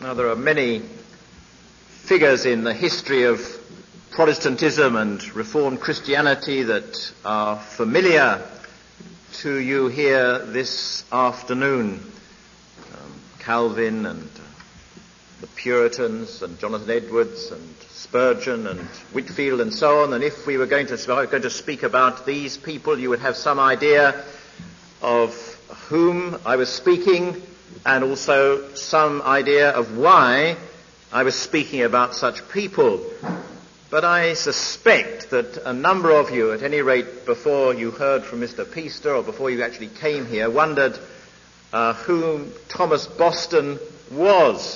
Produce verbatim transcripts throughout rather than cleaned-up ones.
Now, there are many figures in the history of Protestantism and Reformed Christianity that are familiar to you here this afternoon. Um, Calvin and uh, the Puritans and Jonathan Edwards and Spurgeon and Whitefield and so on. And if we were going to, going to speak about these people, you would have some idea of whom I was speaking, and also some idea of why I was speaking about such people. But I suspect that a number of you, at any rate before you heard from Mister Peaster or before you actually came here, wondered uh, who Thomas Boston was.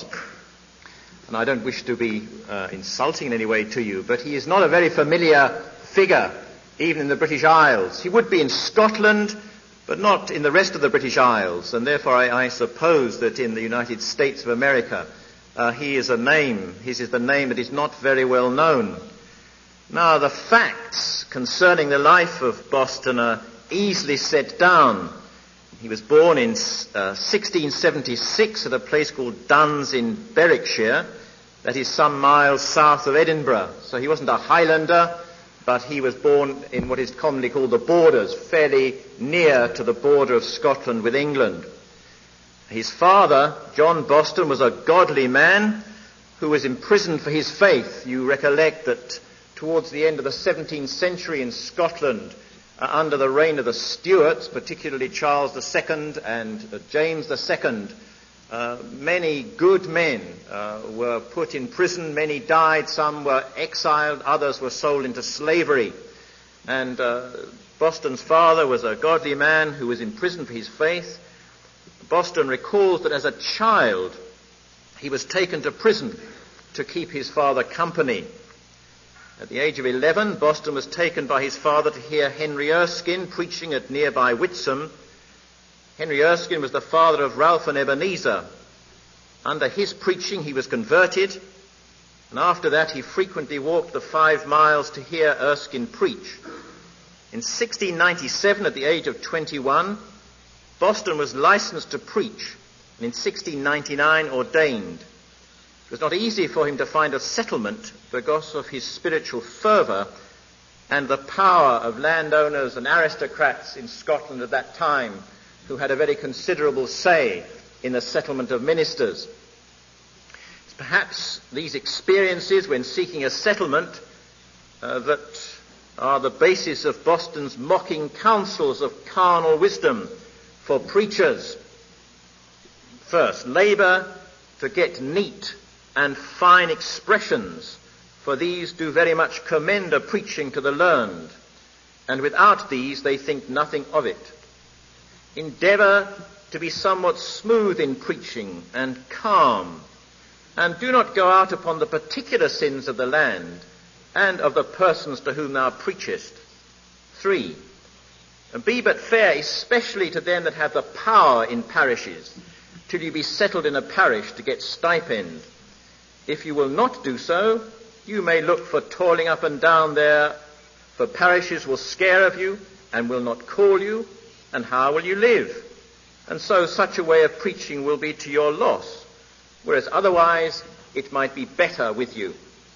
And I don't wish to be uh, insulting in any way to you, but he is not a very familiar figure, even in the British Isles. He would be in Scotland, but not in the rest of the British Isles, and therefore I, I suppose that in the United States of America uh, he is a name, his is the name that is not very well known. Now, the facts concerning the life of Boston are easily set down. He was born in uh, sixteen seventy-six at a place called Duns in Berwickshire, that is some miles south of Edinburgh. So he wasn't a Highlander, but he was born in what is commonly called the borders, fairly near to the border of Scotland with England. His father, John Boston, was a godly man who was imprisoned for his faith. You recollect that towards the end of the seventeenth century in Scotland, uh, under the reign of the Stuarts, particularly Charles the Second and uh, James the Second, Uh, many good men uh, were put in prison, many died, some were exiled, others were sold into slavery. And uh, Boston's father was a godly man who was in prison for his faith. Boston recalls that as a child he was taken to prison to keep his father company. At the age of eleven, Boston was taken by his father to hear Henry Erskine preaching at nearby Whitsun. Henry Erskine was the father of Ralph and Ebenezer. Under his preaching he was converted, and after that he frequently walked the five miles to hear Erskine preach. In sixteen ninety-seven, at the age of twenty-one, Boston was licensed to preach, and in sixteen ninety-nine ordained. It was not easy for him to find a settlement because of his spiritual fervour and the power of landowners and aristocrats in Scotland at that time, who had a very considerable say in the settlement of ministers. It's perhaps these experiences when seeking a settlement uh, that are the basis of Boston's mocking counsels of carnal wisdom for preachers. First, labour to get neat and fine expressions, for these do very much commend a preaching to the learned, and without these they think nothing of it. Endeavour to be somewhat smooth in preaching and calm, and do not go out upon the particular sins of the land and of the persons to whom thou preachest. Three, and be but fair, especially to them that have the power in parishes, till you be settled in a parish to get stipend. If you will not do so, you may look for toiling up and down there, for parishes will scare of you and will not call you, and how will you live? And so such a way of preaching will be to your loss, whereas otherwise it might be better with you.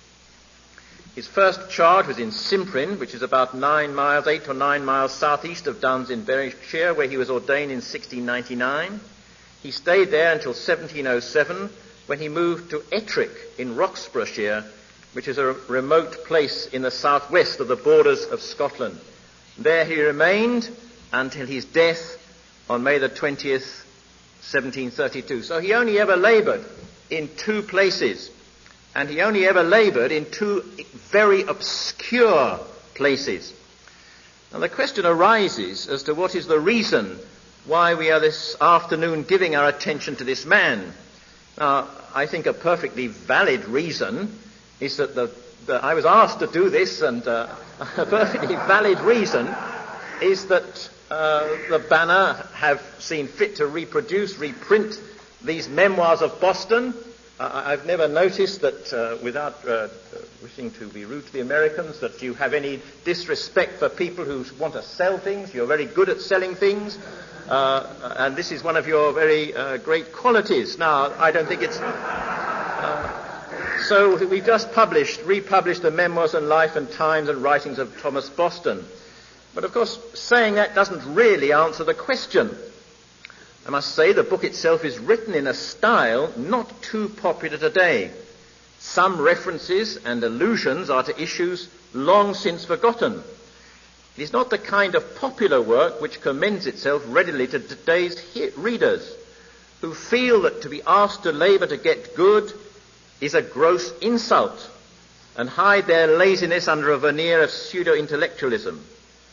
His first charge was in Simprin, which is about nine miles, eight or nine miles southeast of Duns in Berwickshire, where he was ordained in sixteen ninety-nine. He stayed there until seventeen oh seven, when he moved to Ettrick in Roxburghshire, which is a remote place in the southwest of the borders of Scotland. There he remained until his death on May the twentieth, seventeen thirty-two. So he only ever laboured in two places, and he only ever laboured in two very obscure places. Now the question arises as to what is the reason why we are this afternoon giving our attention to this man. Now, I think a perfectly valid reason is that the, the I was asked to do this, and uh, a perfectly valid reason is that uh, the Banner have seen fit to reproduce, reprint these memoirs of Boston. Uh, I've never noticed that, uh, without uh, wishing to be rude to the Americans, that you have any disrespect for people who want to sell things. You're very good at selling things. Uh, and this is one of your very uh, great qualities. Now, I don't think it's Uh, so we've just published, republished the memoirs and life and times and writings of Thomas Boston. But of course, saying that doesn't really answer the question. I must say the book itself is written in a style not too popular today. Some references and allusions are to issues long since forgotten. It is not the kind of popular work which commends itself readily to today's he- readers, who feel that to be asked to labour to get good is a gross insult and hide their laziness under a veneer of pseudo-intellectualism.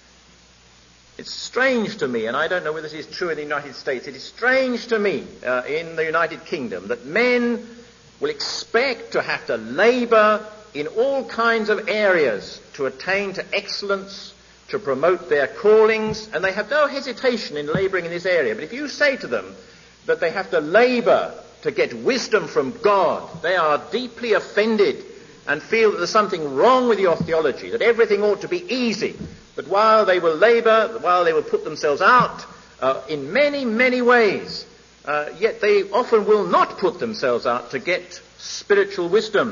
It's strange to me, and I don't know whether this is true in the United States, it is strange to me uh, in the United Kingdom that men will expect to have to labour in all kinds of areas to attain to excellence, to promote their callings, and they have no hesitation in labouring in this area. But if you say to them that they have to labour to get wisdom from God, they are deeply offended and feel that there's something wrong with your theology, that everything ought to be easy, that while they will labour, while they will put themselves out uh, in many, many ways, uh, yet they often will not put themselves out to get spiritual wisdom.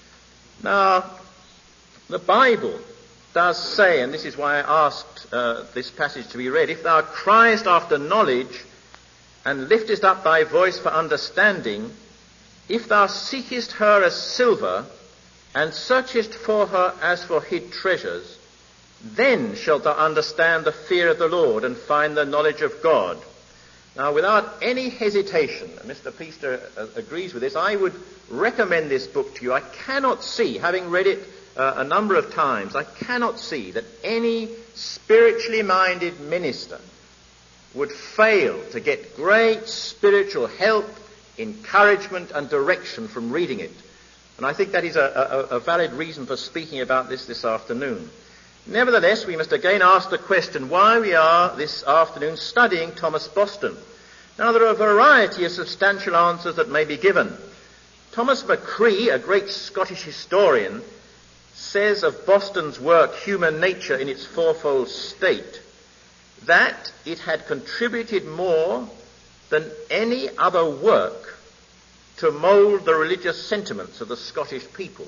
Now, the Bible does say, and this is why I asked uh, this passage to be read, if thou criest after knowledge and liftest up thy voice for understanding, if thou seekest her as silver and searchest for her as for hid treasures, then shalt thou understand the fear of the Lord and find the knowledge of God. Now, without any hesitation, and Mister Peaster uh, agrees with this, I would recommend this book to you. I cannot see, having read it uh, a number of times, I cannot see that any spiritually minded minister would fail to get great spiritual help, encouragement and direction from reading it. And I think that is a, a, a valid reason for speaking about this this afternoon. Nevertheless, we must again ask the question why we are this afternoon studying Thomas Boston. Now, there are a variety of substantial answers that may be given. Thomas Machree, a great Scottish historian, says of Boston's work, Human Nature in its Fourfold State, that it had contributed more than any other work to mould the religious sentiments of the Scottish people.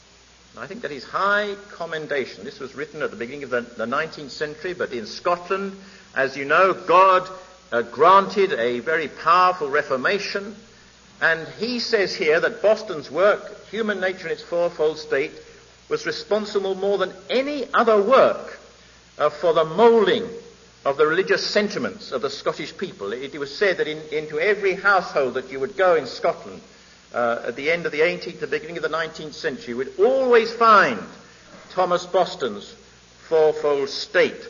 I think that is high commendation. This was written at the beginning of the, the nineteenth century, but in Scotland, as you know, God uh, granted a very powerful Reformation, and he says here that Boston's work, Human Nature in its Fourfold State, was responsible more than any other work uh, for the moulding of the religious sentiments of the Scottish people. It, it was said that in, into every household that you would go in Scotland, Uh, at the end of the eighteenth, the beginning of the nineteenth century, we'd always find Thomas Boston's Fourfold State.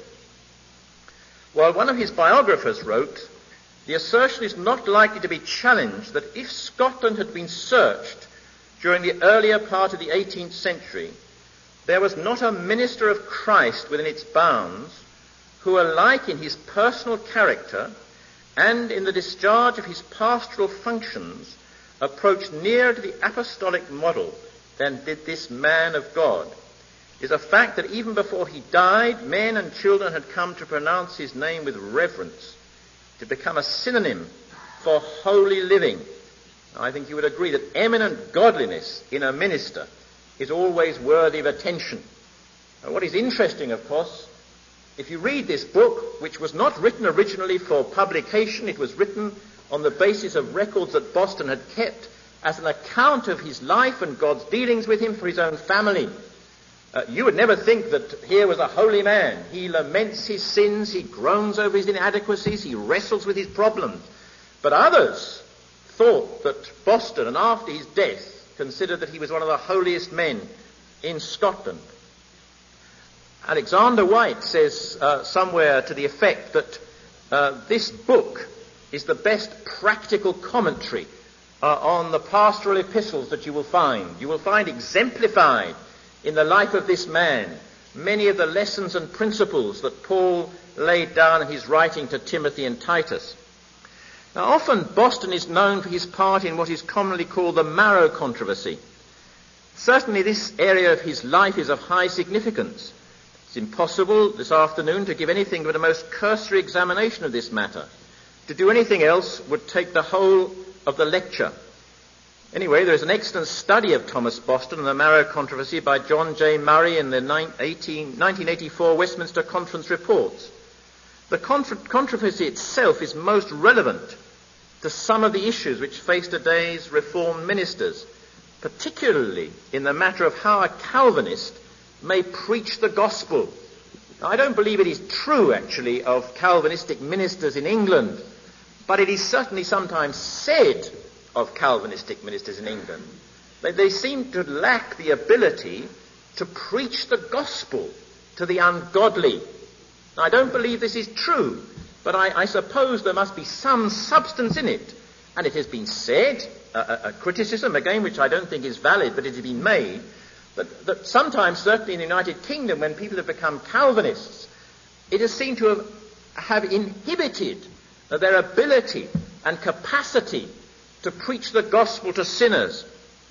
While one of his biographers wrote, the assertion is not likely to be challenged that if Scotland had been searched during the earlier part of the eighteenth century, there was not a minister of Christ within its bounds who, alike in his personal character and in the discharge of his pastoral functions, approached nearer to the apostolic model than did this man of God. It is a fact that even before he died, men and children had come to pronounce his name with reverence, to become a synonym for holy living. I think you would agree that eminent godliness in a minister is always worthy of attention. And what is interesting, of course, if you read this book, which was not written originally for publication, it was written on the basis of records that Boston had kept as an account of his life and God's dealings with him for his own family. Uh, you would never think that here was a holy man. He laments his sins, he groans over his inadequacies, he wrestles with his problems. But others thought that Boston, and after his death, considered that he was one of the holiest men in Scotland. Alexander White says uh, somewhere to the effect that uh, this book is the best practical commentary uh, on the pastoral epistles that you will find. You will find exemplified in the life of this man many of the lessons and principles that Paul laid down in his writing to Timothy and Titus. Now, often Boston is known for his part in what is commonly called the Marrow controversy. Certainly this area of his life is of high significance. It's impossible this afternoon to give anything but a most cursory examination of this matter. To do anything else would take the whole of the lecture. Anyway, there is an excellent study of Thomas Boston and the Marrow controversy by John J. Murray in the nineteen eighty-four Westminster Conference Reports. The contra- controversy itself is most relevant to some of the issues which face today's Reformed ministers, particularly in the matter of how a Calvinist may preach the gospel. Now, I don't believe it is true, actually, of Calvinistic ministers in England, but it is certainly sometimes said of Calvinistic ministers in England that they seem to lack the ability to preach the gospel to the ungodly. Now, I don't believe this is true, but I, I suppose there must be some substance in it. And it has been said, a, a, a criticism, again, which I don't think is valid, but it has been made, that, that sometimes, certainly in the United Kingdom, when people have become Calvinists, it has seemed to have, have inhibited their ability and capacity to preach the gospel to sinners.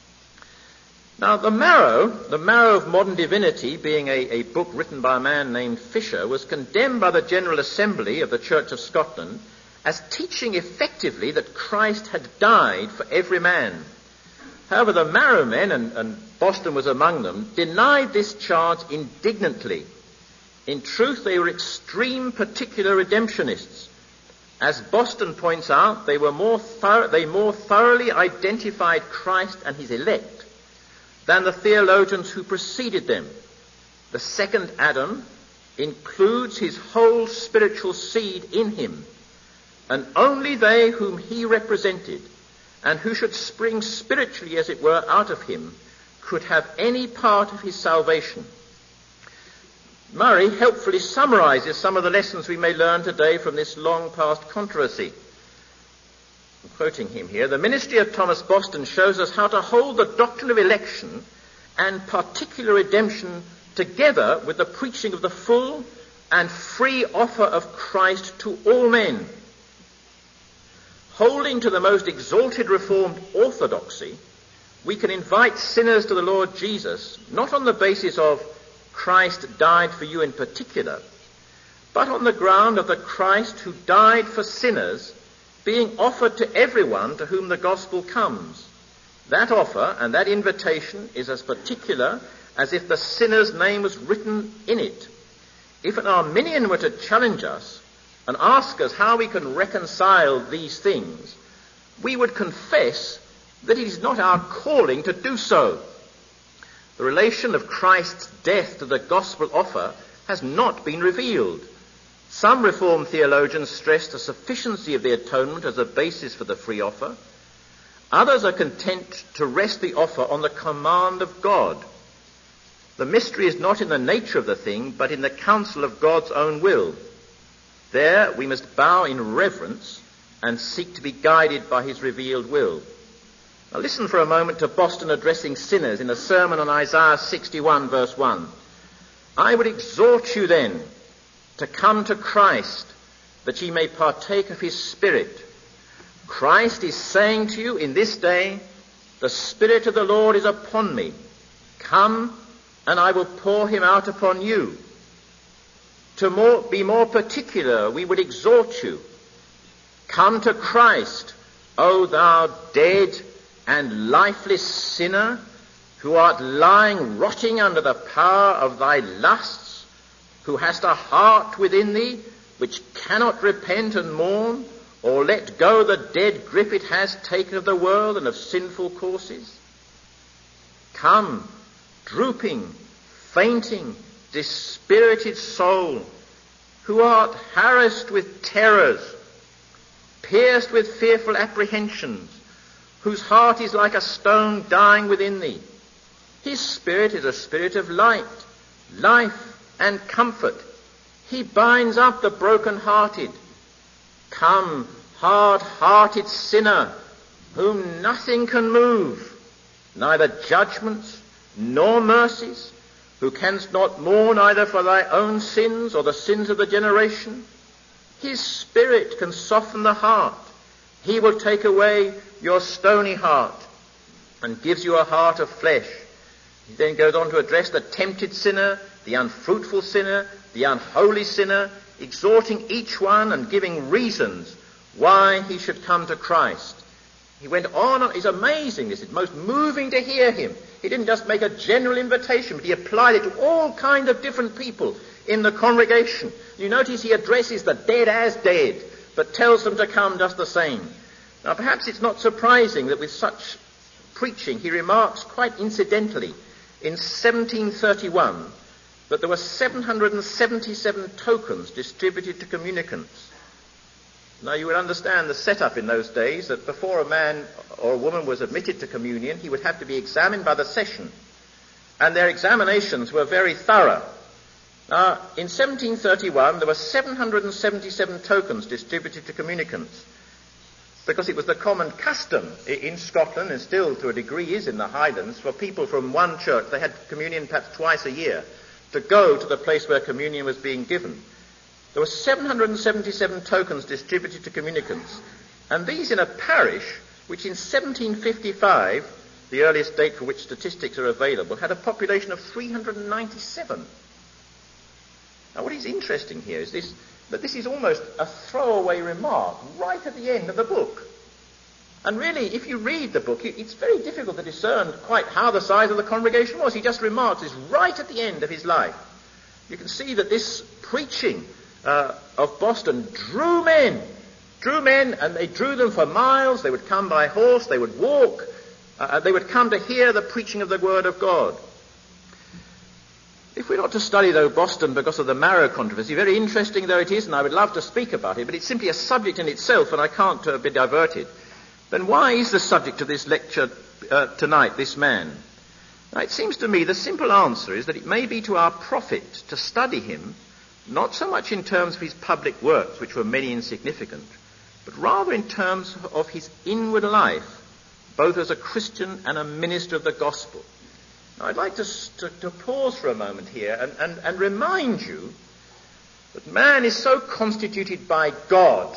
Now, the Marrow, the Marrow of Modern Divinity, being a, a book written by a man named Fisher, was condemned by the General Assembly of the Church of Scotland as teaching effectively that Christ had died for every man. However, the Marrow men, and, and Boston was among them, denied this charge indignantly. In truth, they were extreme particular redemptionists. As Boston points out, they were more thorough, they more thoroughly identified Christ and his elect than the theologians who preceded them. The second Adam includes his whole spiritual seed in him, and only they whom he represented, and who should spring spiritually, as it were, out of him, could have any part of his salvation. Murray helpfully summarizes some of the lessons we may learn today from this long past controversy. I'm quoting him here. The ministry of Thomas Boston shows us how to hold the doctrine of election and particular redemption together with the preaching of the full and free offer of Christ to all men. Holding to the most exalted Reformed orthodoxy, we can invite sinners to the Lord Jesus, not on the basis of Christ died for you in particular, but on the ground of the Christ who died for sinners being offered to everyone to whom the gospel comes. That offer and that invitation is as particular as if the sinner's name was written in it. If an Arminian were to challenge us and ask us how we can reconcile these things, we would confess that it is not our calling to do so. The relation of Christ's death to the gospel offer has not been revealed. Some Reformed theologians stress the sufficiency of the atonement as a basis for the free offer. Others are content to rest the offer on the command of God. The mystery is not in the nature of the thing, but in the counsel of God's own will. There we must bow in reverence and seek to be guided by his revealed will. Now listen for a moment to Boston addressing sinners in a sermon on Isaiah sixty-one, verse one. I would exhort you then to come to Christ, that ye may partake of his Spirit. Christ is saying to you in this day, the Spirit of the Lord is upon me. Come, and I will pour him out upon you. To more, be more particular, we would exhort you. Come to Christ, O thou dead and lifeless sinner, who art lying rotting under the power of thy lusts, who hast a heart within thee which cannot repent and mourn, or let go the dead grip it has taken of the world and of sinful courses. Come, drooping, fainting, dispirited soul, who art harassed with terrors, pierced with fearful apprehensions, whose heart is like a stone dying within thee. His spirit is a spirit of light, life, and comfort. He binds up the broken-hearted. Come, hard-hearted sinner, whom nothing can move, neither judgments nor mercies, who canst not mourn either for thy own sins or the sins of the generation. His Spirit can soften the heart. He will take away your stony heart and gives you a heart of flesh. He then goes on to address the tempted sinner, the unfruitful sinner, the unholy sinner, exhorting each one and giving reasons why he should come to Christ. He went on, and it's amazing, this. It's most moving to hear him. He didn't just make a general invitation, but he applied it to all kinds of different people in the congregation. You notice he addresses the dead as dead, but tells them to come just the same. Now, perhaps it's not surprising that with such preaching, he remarks quite incidentally in seventeen thirty-one that there were seven hundred seventy-seven tokens distributed to communicants. Now, you would understand the setup in those days that before a man or a woman was admitted to communion, he would have to be examined by the session. And their examinations were very thorough. Now, in seventeen thirty-one, there were seven hundred seventy-seven tokens distributed to communicants, because it was the common custom in Scotland, and still to a degree is in the Highlands, for people from one church, they had communion perhaps twice a year, to go to the place where communion was being given. There were seven hundred seventy-seven tokens distributed to communicants, and these in a parish which in seventeen fifty-five, the earliest date for which statistics are available, had a population of three hundred ninety-seven. Now, what is interesting here is this, that this is almost a throwaway remark right at the end of the book. And really, if you read the book, it's very difficult to discern quite how the size of the congregation was. He just remarks this right at the end of his life. You can see that this preaching uh, of Boston drew men, drew men, and they drew them for miles. They would come by horse, they would walk, uh, they would come to hear the preaching of the Word of God. If we're not to study, though, Boston because of the Marrow controversy, very interesting though it is, and I would love to speak about it, but it's simply a subject in itself, and I can't uh, be diverted, then why is the subject of this lecture uh, tonight this man? Now, it seems to me the simple answer is that it may be to our profit to study him, not so much in terms of his public works, which were many and significant, but rather in terms of his inward life, both as a Christian and a minister of the gospel. Now, I'd like to, to, to pause for a moment here and, and, and remind you that man is so constituted by God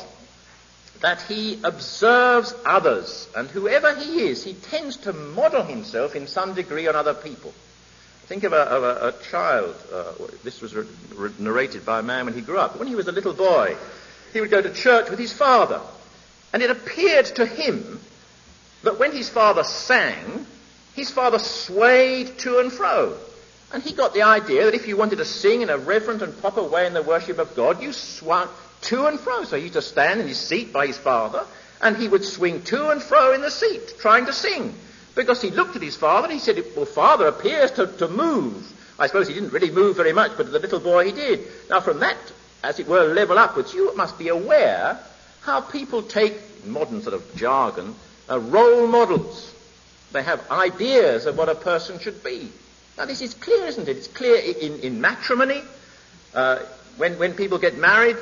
that he observes others, and whoever he is, he tends to model himself in some degree on other people. Think of a, of a, a child. Uh, this was re- re- narrated by a man when he grew up. When he was a little boy, he would go to church with his father, and it appeared to him that when his father sang, his father swayed to and fro. And he got the idea that if you wanted to sing in a reverent and proper way in the worship of God, you swung to and fro. So he used to stand in his seat by his father, and he would swing to and fro in the seat, trying to sing. Because he looked at his father and he said, well, father appears to, to move. I suppose he didn't really move very much, but the little boy he did. Now from that, as it were, level upwards, you must be aware how people take, modern sort of jargon, uh, role models. They have ideas of what a person should be. Now this is clear, isn't it? It's clear in, in matrimony. Uh, when, when people get married,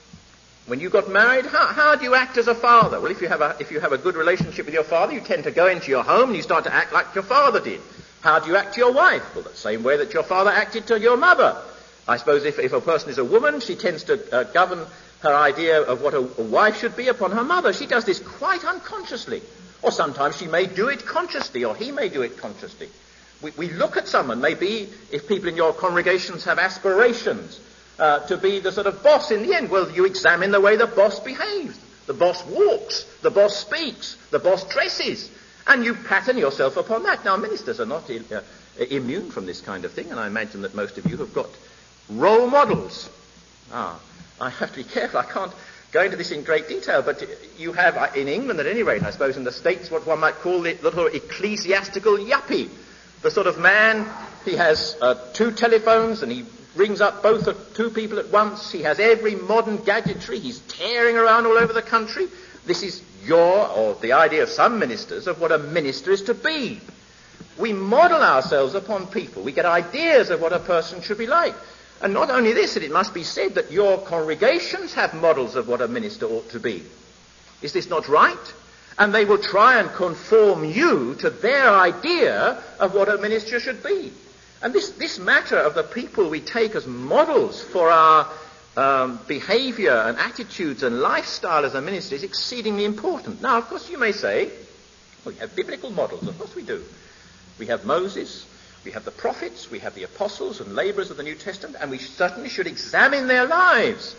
when you got married, how, how do you act as a father? Well, if you have a, if you have a good relationship with your father, you tend to go into your home and you start to act like your father did. How do you act to your wife? Well, the same way that your father acted to your mother. I suppose if, if a person is a woman, she tends to uh, govern her idea of what a, a wife should be upon her mother. She does this quite unconsciously. Or sometimes she may do it consciously, or he may do it consciously. We, we look at someone, maybe if people in your congregations have aspirations uh, to be the sort of boss in the end, well, you examine the way the boss behaves. The boss walks, the boss speaks, the boss dresses, and you pattern yourself upon that. Now, ministers are not uh, immune from this kind of thing, and I imagine that most of you have got role models. Ah, I have to be careful, I can't go into this in great detail, but you have, in England at any rate, I suppose in the States, what one might call the little ecclesiastical yuppie. The sort of man, he has uh, two telephones and he rings up both uh, two people at once. He has every modern gadgetry. He's tearing around all over the country. This is your, or the idea of some ministers, of what a minister is to be. We model ourselves upon people. We get ideas of what a person should be like. And not only this, and it must be said that your congregations have models of what a minister ought to be. Is this not right? And they will try and conform you to their idea of what a minister should be. And this, this matter of the people we take as models for our um, behavior and attitudes and lifestyle as a minister is exceedingly important. Now, of course, you may say, well, we have biblical models. Of course we do. We have Moses, we have the prophets, we have the apostles and laborers of the New Testament, and we certainly should examine their lives.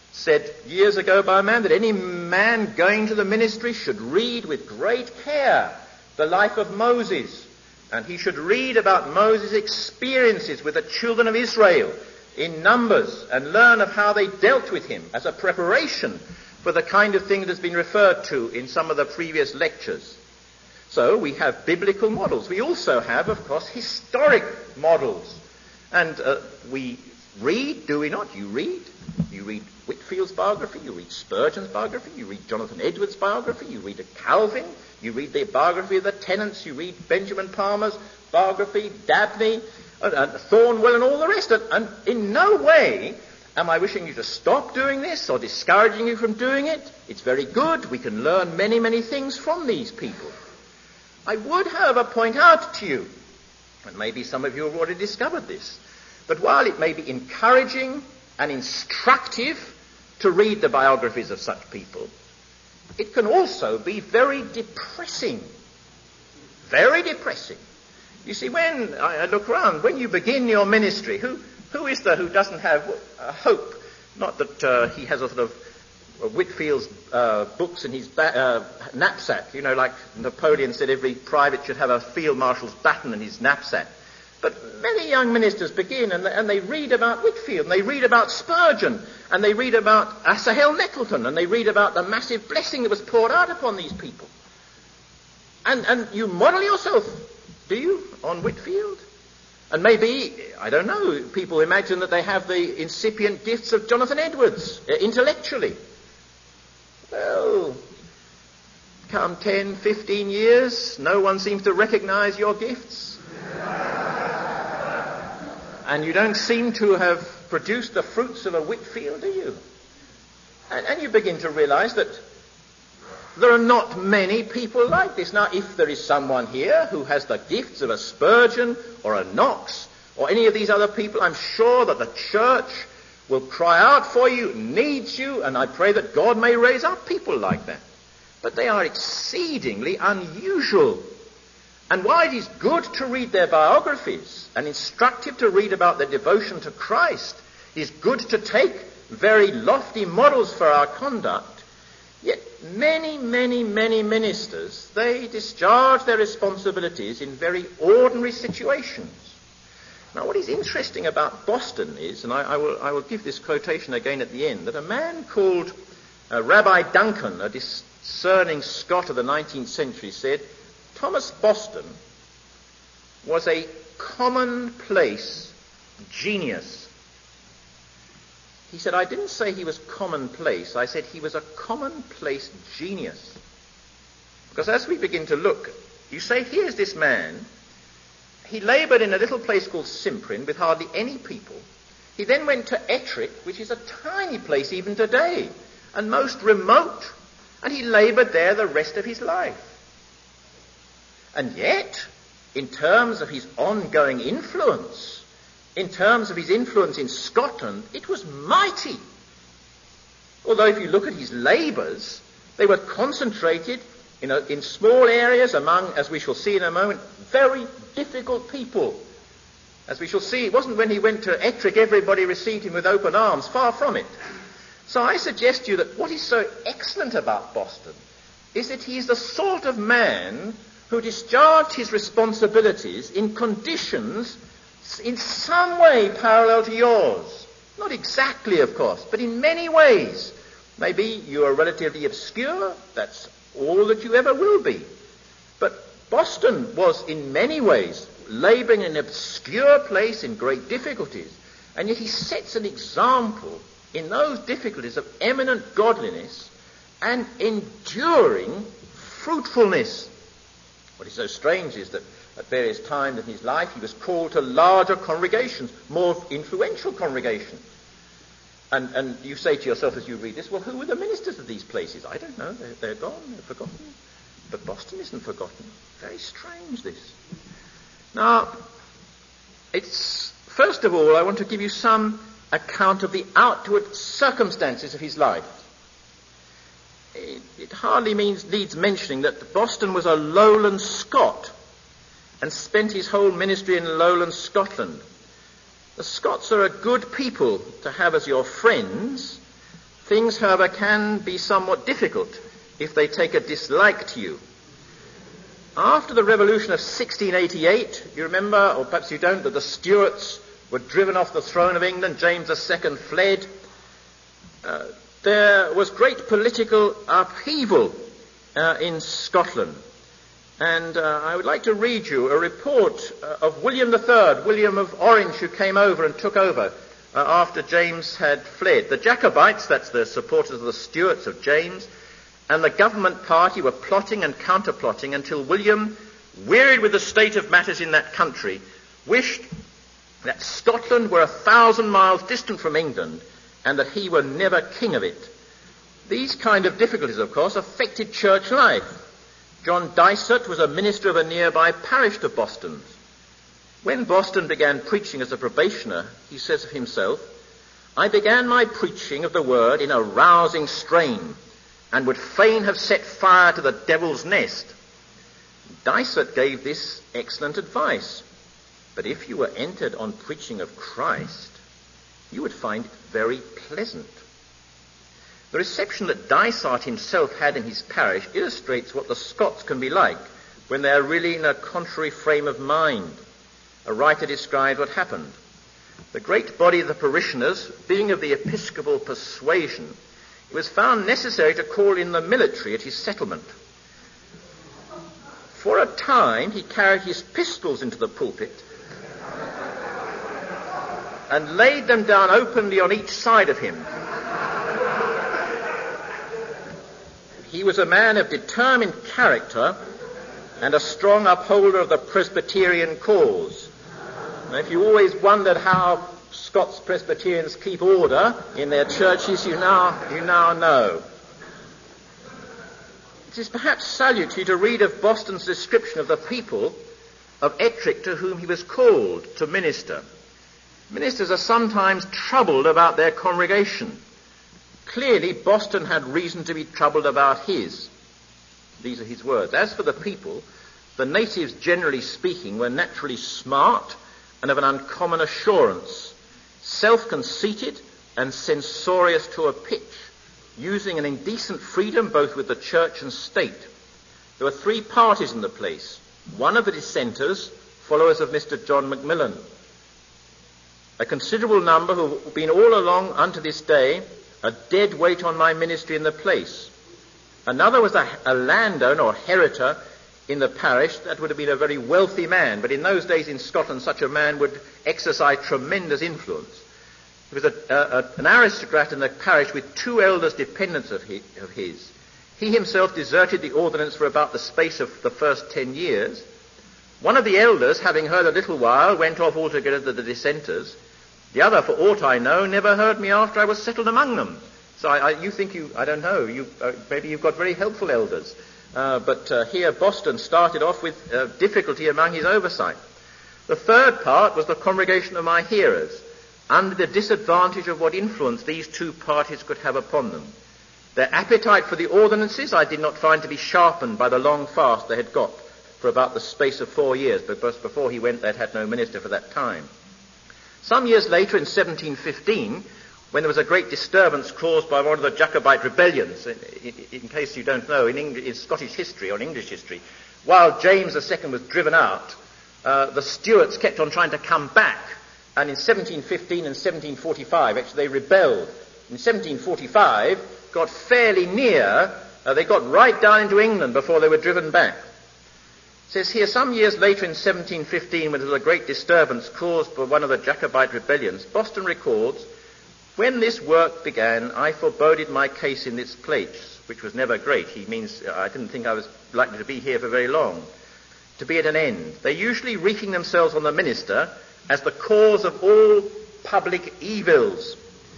said years ago by a man that any man going to the ministry should read with great care the life of Moses, and he should read about Moses' experiences with the children of Israel in Numbers and learn of how they dealt with him as a preparation for the kind of thing that has been referred to in some of the previous lectures. So we have biblical models. We also have, of course, historic models. And uh, we read, do we not? You read. You read Whitfield's biography, you read Spurgeon's biography, you read Jonathan Edwards' biography, you read a Calvin, you read the biography of the Tennants, you read Benjamin Palmer's biography, Dabney, and, and Thornwell, and all the rest. And, and in no way am I wishing you to stop doing this or discouraging you from doing it. It's very good. We can learn many, many things from these people. I would, however, point out to you, and maybe some of you have already discovered this, but while it may be encouraging and instructive to read the biographies of such people, it can also be very depressing. Very depressing. You see, when I look around, when you begin your ministry, who who is there who doesn't have a hope? Not that uh, he has a sort of Whitfield's uh, books in his ba- uh, knapsack, you know, like Napoleon said every private should have a field marshal's baton in his knapsack. But many young ministers begin and they, and they read about Whitfield, and they read about Spurgeon, and they read about Asahel Nettleton, and they read about the massive blessing that was poured out upon these people. And, and you model yourself, do you, on Whitfield? And maybe, I don't know, people imagine that they have the incipient gifts of Jonathan Edwards, uh, intellectually. Well, come ten, fifteen years, no one seems to recognize your gifts. And you don't seem to have produced the fruits of a Whitfield, do you? And, and you begin to realize that there are not many people like this. Now, if there is someone here who has the gifts of a Spurgeon or a Knox or any of these other people, I'm sure that the church will cry out for you, needs you, and I pray that God may raise up people like that. But they are exceedingly unusual. And while it is good to read their biographies and instructive to read about their devotion to Christ, it is good to take very lofty models for our conduct, yet many, many, many ministers, they discharge their responsibilities in very ordinary situations. Now, what is interesting about Boston is, and I, I, will, I will give this quotation again at the end, that a man called uh, Rabbi Duncan, a discerning Scot of the nineteenth century, said, Thomas Boston was a commonplace genius. He said, I didn't say he was commonplace, I said he was a commonplace genius. Because as we begin to look, you say, here's this man, he laboured in a little place called Simprin with hardly any people. He then went to Ettrick, which is a tiny place even today, and most remote, and he laboured there the rest of his life. And yet, in terms of his ongoing influence, in terms of his influence in Scotland, it was mighty. Although if you look at his labours, they were concentrated in, a, in small areas among, as we shall see in a moment, very difficult people. As we shall see, it wasn't when he went to Ettrick everybody received him with open arms, far from it. So I suggest to you that what is so excellent about Boston is that he is the sort of man who discharged his responsibilities in conditions in some way parallel to yours. Not exactly, of course, but in many ways. Maybe you are relatively obscure, that's all that you ever will be. But Boston was in many ways labouring in an obscure place in great difficulties, and yet he sets an example in those difficulties of eminent godliness and enduring fruitfulness. What is so strange is that at various times in his life he was called to larger congregations, more influential congregations. And, and you say to yourself as you read this, well, who were the ministers of these places? I don't know. They're, they're gone. They're forgotten. But Boston isn't forgotten. Very strange, this. Now, it's, first of all, I want to give you some account of the outward circumstances of his life. It, it hardly means, needs mentioning that Boston was a lowland Scot and spent his whole ministry in lowland Scotland. The Scots are a good people to have as your friends, Things, however, can be somewhat difficult if they take a dislike to you. After the revolution of sixteen eighty-eight, you remember, or perhaps you don't, that the Stuarts were driven off the throne of England, James the Second fled. Uh, there was great political upheaval uh, in Scotland. And uh, I would like to read you a report uh, of William the Third, William of Orange, who came over and took over uh, after James had fled. The Jacobites, that's the supporters of the Stuarts of James, and the government party were plotting and counterplotting until William, wearied with the state of matters in that country, wished that Scotland were a thousand miles distant from England and that he were never king of it. These kind of difficulties, of course, affected church life. John Dysart was a minister of a nearby parish to Boston's. When Boston began preaching as a probationer, he says of himself, "I began my preaching of the word in a rousing strain, and would fain have set fire to the devil's nest." Dysart gave this excellent advice. But if you were entered on preaching of Christ, you would find it very pleasant. The reception that Dysart himself had in his parish illustrates what the Scots can be like when they are really in a contrary frame of mind. A writer describes what happened. The great body of the parishioners, being of the episcopal persuasion, it was found necessary to call in the military at his settlement. For a time he carried his pistols into the pulpit and laid them down openly on each side of him. He was a man of determined character and a strong upholder of the Presbyterian cause. Now, if you always wondered how Scots Presbyterians keep order in their churches, you now, you now know. It is perhaps salutary to read of Boston's description of the people of Ettrick to whom he was called to minister. Ministers are sometimes troubled about their congregation. Clearly, Boston had reason to be troubled about his. These are his words. As for the people, the natives, generally speaking, were naturally smart and of an uncommon assurance, self-conceited and censorious to a pitch, using an indecent freedom both with the church and state. There were three parties in the place. One of the dissenters, followers of Mister John Macmillan. A considerable number who have been all along unto this day a dead weight on my ministry in the place. Another was a, a landowner or heriter in the parish that would have been a very wealthy man, but in those days in Scotland such a man would exercise tremendous influence. He was a, a, a, an aristocrat in the parish with two elders dependents of his, of his. He himself deserted the ordinance for about the space of the first ten years. One of the elders, having heard a little while, went off altogether to the dissenters. The other, for aught I know, never heard me after I was settled among them. So I, I, you think you, I don't know, you, uh, maybe you've got very helpful elders. Uh, but uh, here Boston started off with uh, difficulty among his oversight. The third part was the congregation of my hearers, under the disadvantage of what influence these two parties could have upon them. Their appetite for the ordinances I did not find to be sharpened by the long fast they had got for about the space of four years, because before he went they'd had no minister for that time. Some years later, in seventeen fifteen, when there was a great disturbance caused by one of the Jacobite rebellions, in, in, in case you don't know, in, English, in Scottish history or in English history, while James the Second was driven out, uh, the Stuarts kept on trying to come back, and in seventeen fifteen and seventeen forty-five, actually they rebelled. In seventeen forty-five, got fairly near, uh, they got right down into England before they were driven back. It says here, some years later in seventeen fifteen, when there was a great disturbance caused by one of the Jacobite rebellions, Boston records, "When this work began, I foreboded my case in this place," which was never great. He means, I didn't think I was likely to be here for very long, "to be at an end. They usually wreaking themselves on the minister as the cause of all public evils."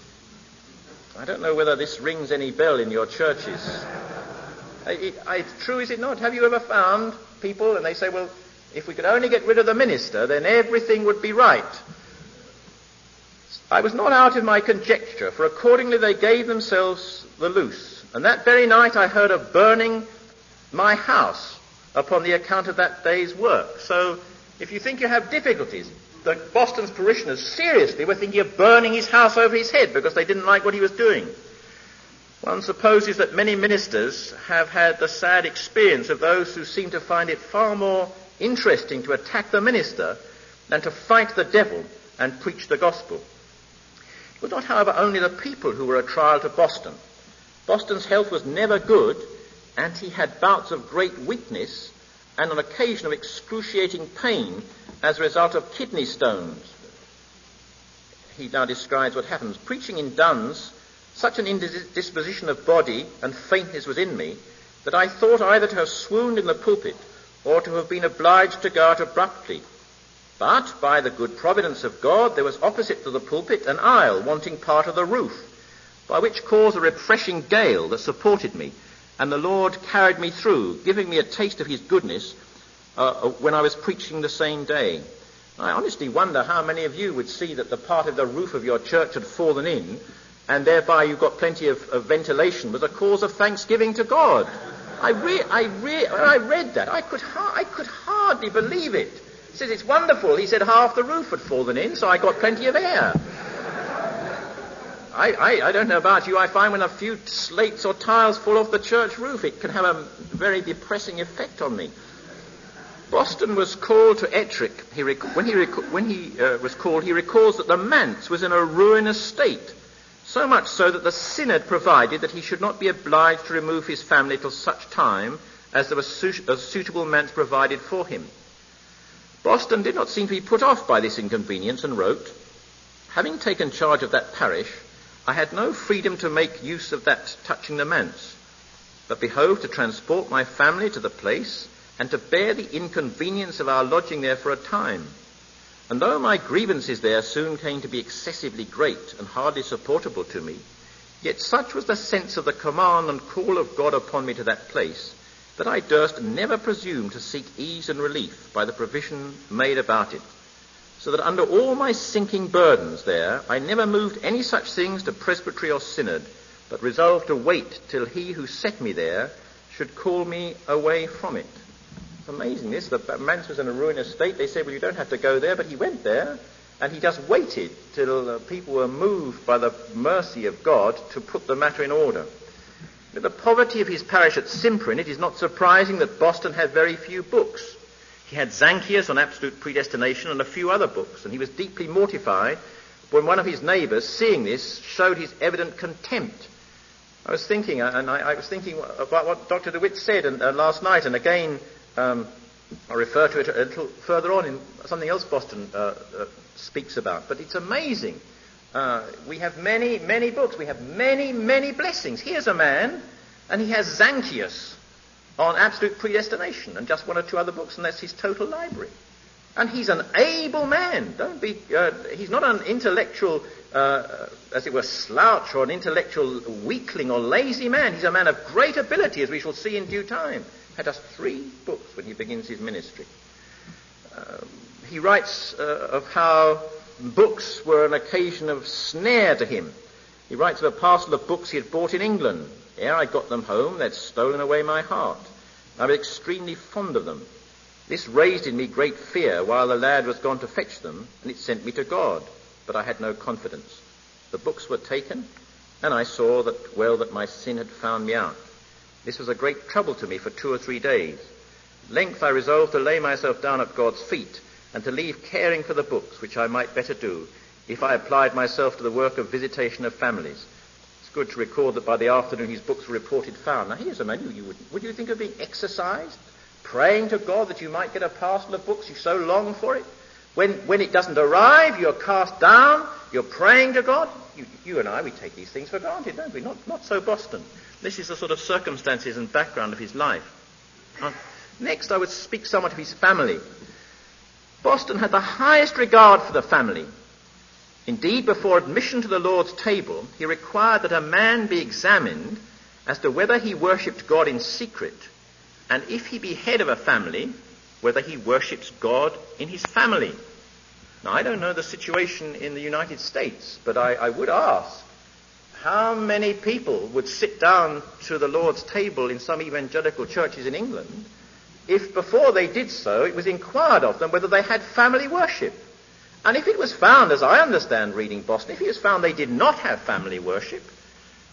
I don't know whether this rings any bell in your churches. It, it's true, is it not? Have you ever found people, and they say, well, if we could only get rid of the minister, then everything would be right. I was not out in my conjecture, for accordingly they gave themselves the loose. And that very night I heard of burning my house upon the account of that day's work. So if you think you have difficulties, the Boston's parishioners seriously were thinking of burning his house over his head because they didn't like what he was doing. One supposes that many ministers have had the sad experience of those who seem to find it far more interesting to attack the minister than to fight the devil and preach the gospel. It was not, however, only the people who were a trial to Boston. Boston's health was never good, and he had bouts of great weakness and on occasion of excruciating pain as a result of kidney stones. He now describes what happens. Preaching in Duns, such an indisposition of body and faintness was in me that I thought either to have swooned in the pulpit or to have been obliged to go out abruptly. But, by the good providence of God, there was opposite to the pulpit an aisle wanting part of the roof, by which cause a refreshing gale that supported me, and the Lord carried me through, giving me a taste of his goodness uh, when I was preaching the same day. I honestly wonder how many of you would see that the part of the roof of your church had fallen in, and thereby you got plenty of, of ventilation, was a cause of thanksgiving to God. I, re- I, re- when I read that, I could, ha- I could hardly believe it. He says, it's wonderful. He said half the roof had fallen in, so I got plenty of air. I, I, I don't know about you, I find when a few slates or tiles fall off the church roof, it can have a very depressing effect on me. Boston was called to Ettrick. He rec- when he, rec- when he uh, was called, he recalls that the manse was in a ruinous state, so much so that the synod provided that he should not be obliged to remove his family till such time as there was su- a suitable manse provided for him. Boston did not seem to be put off by this inconvenience and wrote, "Having taken charge of that parish, I had no freedom to make use of that touching the manse, but behoved to transport my family to the place and to bear the inconvenience of our lodging there for a time. And though my grievances there soon came to be excessively great and hardly supportable to me, yet such was the sense of the command and call of God upon me to that place, that I durst never presume to seek ease and relief by the provision made about it, so that under all my sinking burdens there, I never moved any such things to presbytery or synod, but resolved to wait till he who set me there should call me away from it." It's amazing this. The manse was in a ruinous state. They said, well, you don't have to go there, but he went there, and he just waited till uh, people were moved by the mercy of God to put the matter in order. With the poverty of his parish at Simprin, it is not surprising that Boston had very few books. He had Zanchius on absolute predestination and a few other books, and he was deeply mortified when one of his neighbours, seeing this, showed his evident contempt. I was thinking, and I, I was thinking about what Doctor DeWitt said and, uh, last night, and again um, I refer to it a little further on in something else Boston uh, uh, speaks about. But it's amazing. Uh, we have many, many books. We have many, many blessings. Here's a man, and he has Zanchius on absolute predestination and just one or two other books, and that's his total library. And he's an able man. Don't be. Uh, he's not an intellectual, uh, as it were, slouch or an intellectual weakling or lazy man. He's a man of great ability, as we shall see in due time. Had just three books when he begins his ministry. Um, he writes uh, of how books were an occasion of snare to him. He writes of a parcel of books he had bought in England. Ere I got them home, they'd stolen away my heart. I was extremely fond of them. This raised in me great fear while the lad was gone to fetch them, and it sent me to God. But I had no confidence. The books were taken, and I saw that well that my sin had found me out. This was a great trouble to me for two or three days. At length I resolved to lay myself down at God's feet, and to leave caring for the books, which I might better do if I applied myself to the work of visitation of families. It's good to record that by the afternoon his books were reported found. Now here's a man, you, you would, would you think of being exercised, praying to God that you might get a parcel of books, you so long for it? When, when it doesn't arrive, you're cast down, you're praying to God. You, you and I, we take these things for granted, don't we? Not, not so Boston. This is the sort of circumstances and background of his life. Uh, next, I would speak somewhat of his family. Boston had the highest regard for the family. Indeed, before admission to the Lord's table, he required that a man be examined as to whether he worshipped God in secret, and if he be head of a family, whether he worships God in his family. Now, I don't know the situation in the United States, but I, I would ask, how many people would sit down to the Lord's table in some evangelical churches in England if before they did so it was inquired of them whether they had family worship? And if it was found, as I understand reading Boston, if it was found they did not have family worship,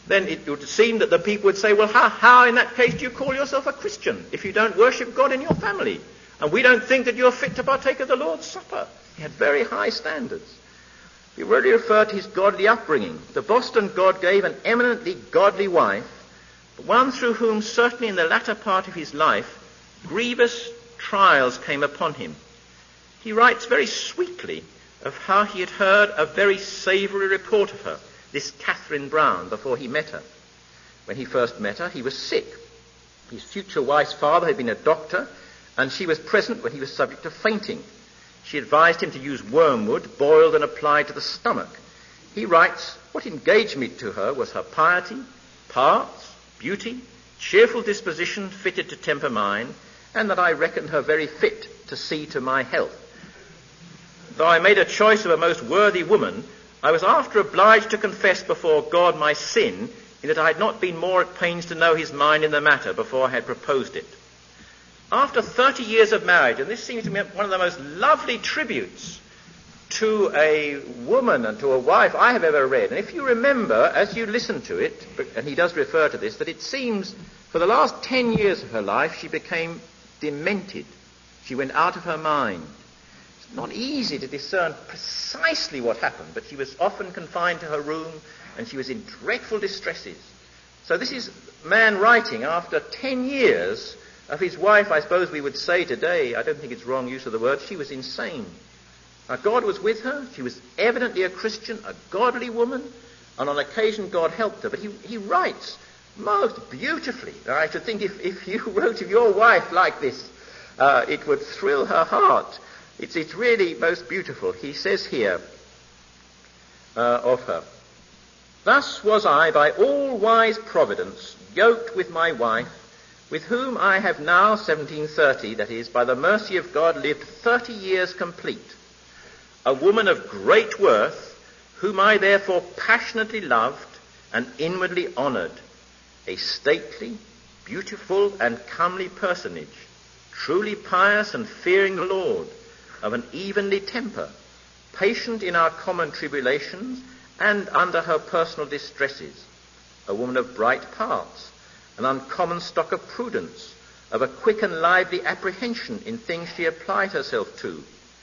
then it would seem that the people would say, well, how, how in that case do you call yourself a Christian if you don't worship God in your family? And we don't think that you're fit to partake of the Lord's Supper. He had very high standards. He really referred to his godly upbringing. The Boston God gave an eminently godly wife, but one through whom certainly in the latter part of his life, grievous trials came upon him. He writes very sweetly of how he had heard a very savoury report of her, this Catherine Brown, before he met her. When he first met her, he was sick. His future wife's father had been a doctor, and she was present when he was subject to fainting. She advised him to use wormwood, boiled and applied to the stomach. He writes, what engaged me to her was her piety, parts, beauty, cheerful disposition fitted to temper mine, and that I reckoned her very fit to see to my health. Though I made a choice of a most worthy woman, I was after obliged to confess before God my sin, in that I had not been more at pains to know his mind in the matter before I had proposed it. After thirty years of marriage, and this seems to me one of the most lovely tributes to a woman and to a wife I have ever read. And if you remember, as you listen to it, and he does refer to this, that it seems for the last ten years of her life she became demented. She went out of her mind. It's not easy to discern precisely what happened, but she was often confined to her room and she was in dreadful distresses. So this is a man writing after ten years of his wife. I suppose we would say today, I don't think it's wrong use of the word, she was insane. Now, God was with her. She was evidently a Christian, a godly woman, and on occasion God helped her. But he, he writes most beautifully. Now, I should think if, if you wrote of your wife like this, uh, it would thrill her heart. It's, it's really most beautiful. He says here uh, of her, thus was I by all wise providence yoked with my wife, with whom I have now, seventeen thirty, that is, by the mercy of God, lived thirty years complete. A woman of great worth, whom I therefore passionately loved and inwardly honoured, a stately, beautiful, and comely personage, truly pious and fearing the Lord, of an evenly temper, patient in our common tribulations and under her personal distresses, a woman of bright parts, an uncommon stock of prudence, of a quick and lively apprehension in things she applied herself to,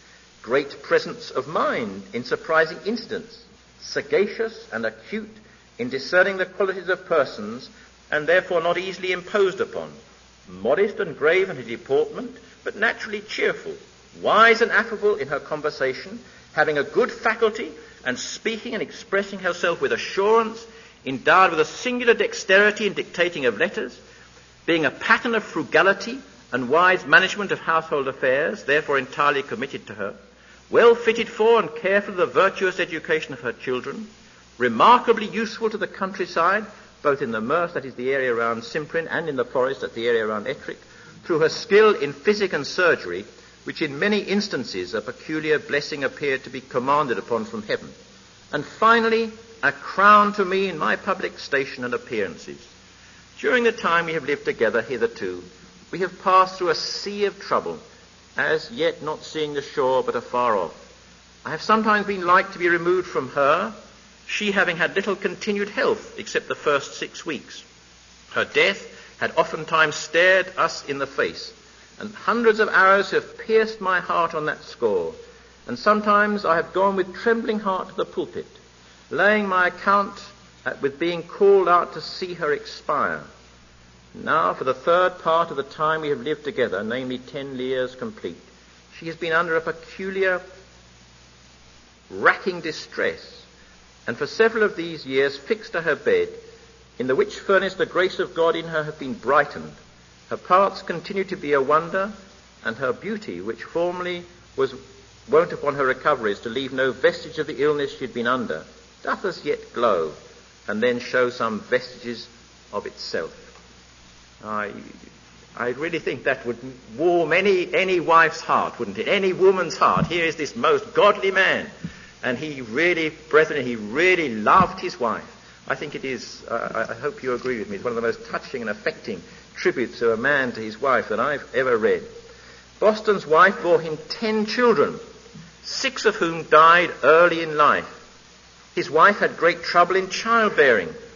great presence of mind in surprising incidents, sagacious and acute in discerning the qualities of persons, and therefore not easily imposed upon, modest and grave in her deportment, but naturally cheerful, wise and affable in her conversation, having a good faculty, and speaking and expressing herself with assurance, endowed with a singular dexterity in dictating of letters, being a pattern of frugality and wise management of household affairs, therefore entirely committed to her, well fitted for and careful of the virtuous education of her children, remarkably useful to the countryside, both in the Merse, that is the area around Simprin, and in the forest, at the area around Ettrick, through her skill in physic and surgery, which in many instances a peculiar blessing appeared to be commanded upon from heaven. And finally, a crown to me in my public station and appearances. During the time we have lived together hitherto, we have passed through a sea of trouble, as yet not seeing the shore but afar off. I have sometimes been like to be removed from her, she having had little continued health except the first six weeks. Her death had oftentimes stared us in the face, and hundreds of arrows have pierced my heart on that score, and sometimes I have gone with trembling heart to the pulpit, laying my account at, with being called out to see her expire. Now, for the third part of the time we have lived together, namely ten years complete, she has been under a peculiar, racking distress, and for several of these years fixed to her bed, in the which furnace the grace of God in her have been brightened. Her parts continue to be a wonder, and her beauty, which formerly was wont upon her recoveries to leave no vestige of the illness she had been under, doth as yet glow, and then show some vestiges of itself. I, I really think that would warm any, any wife's heart, wouldn't it? Any woman's heart. Here is this most godly man, and he really, brethren, he really loved his wife. I think it is, uh, I hope you agree with me, it's one of the most touching and affecting tributes of a man to his wife that I've ever read. Boston's wife bore him ten children, six of whom died early in life. His wife had great trouble in childbearing,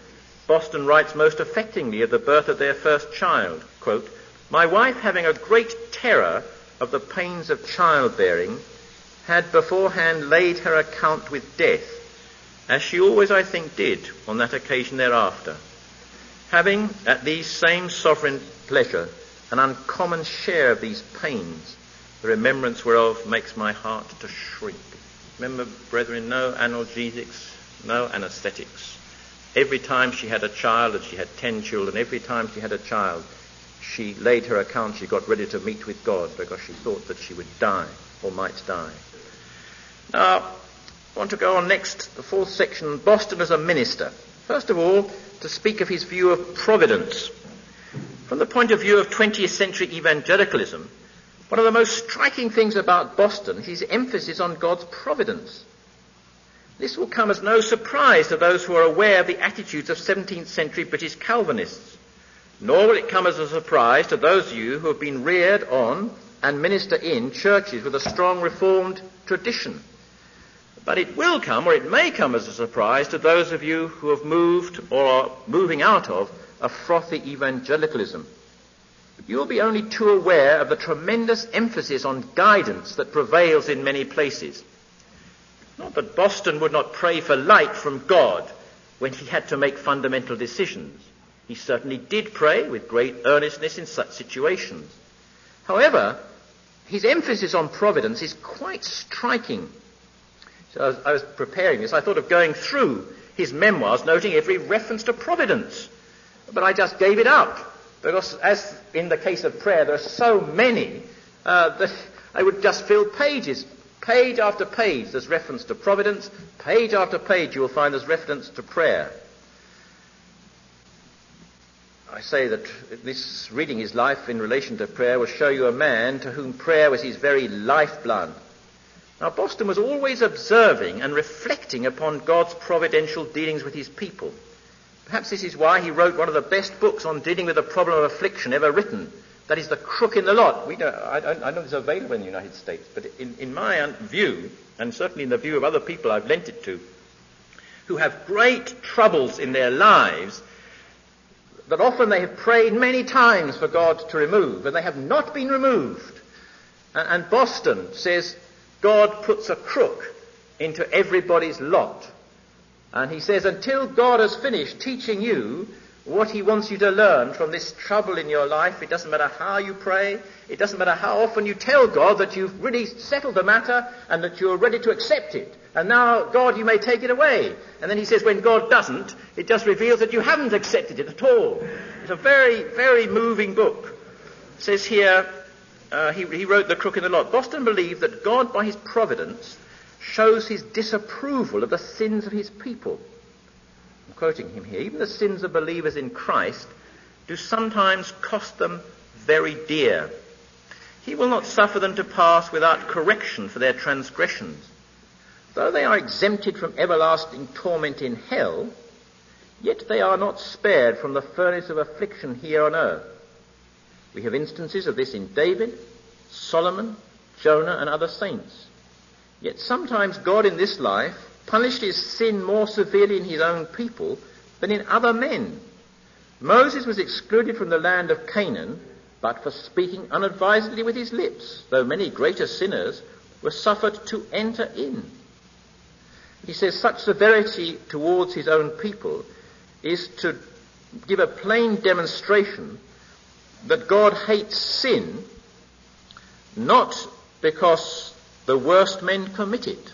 Boston writes most affectingly of the birth of their first child, quote, "My wife, having a great terror of the pains of childbearing, had beforehand laid her account with death, as she always, I think, did on that occasion thereafter, having at these same sovereign pleasure an uncommon share of these pains, the remembrance whereof makes my heart to shrink." Remember, brethren, no analgesics, no anaesthetics. Every time she had a child, and she had ten children, every time she had a child, she laid her account, she got ready to meet with God because she thought that she would die or might die. Now, I want to go on next, the fourth section, Boston as a minister. First of all, to speak of his view of providence. From the point of view of twentieth century evangelicalism, one of the most striking things about Boston is his emphasis on God's providence. This will come as no surprise to those who are aware of the attitudes of seventeenth century British Calvinists, nor will it come as a surprise to those of you who have been reared on and minister in churches with a strong Reformed tradition. But it will come, or it may come as a surprise to those of you who have moved or are moving out of a frothy evangelicalism. You will be only too aware of the tremendous emphasis on guidance that prevails in many places. Not that Boston would not pray for light from God when he had to make fundamental decisions. He certainly did pray with great earnestness in such situations. However, his emphasis on providence is quite striking. So I was, I was preparing this. I thought of going through his memoirs, noting every reference to providence. But I just gave it up, because as in the case of prayer, there are so many uh, that I would just fill pages. Page after page there's reference to providence. Page after page you will find there's reference to prayer. I say that this reading his life in relation to prayer will show you a man to whom prayer was his very lifeblood. Now, Boston was always observing and reflecting upon God's providential dealings with his people. Perhaps this is why he wrote one of the best books on dealing with the problem of affliction ever written. That is The Crook in the Lot. We don't, I, don't, I know it's available in the United States, but in, in my view, and certainly in the view of other people I've lent it to, who have great troubles in their lives that often they have prayed many times for God to remove, and they have not been removed. And, and Boston says God puts a crook into everybody's lot. And he says, until God has finished teaching you what he wants you to learn from this trouble in your life, it doesn't matter how you pray, it doesn't matter how often you tell God that you've really settled the matter and that you're ready to accept it. And now, God, you may take it away. And then he says, when God doesn't, it just reveals that you haven't accepted it at all. It's a very, very moving book. It says here, uh, he, he wrote The Crook in the Lot. Boston believed that God, by his providence, shows his disapproval of the sins of his people. I'm quoting him here. Even the sins of believers in Christ do sometimes cost them very dear. He will not suffer them to pass without correction for their transgressions. Though they are exempted from everlasting torment in hell, yet they are not spared from the furnace of affliction here on earth. We have instances of this in David, Solomon, Jonah, and other saints. Yet sometimes God in this life punished his sin more severely in his own people than in other men. Moses was excluded from the land of Canaan, but for speaking unadvisedly with his lips, though many greater sinners were suffered to enter in. He says such severity towards his own people is to give a plain demonstration that God hates sin, not because the worst men commit it.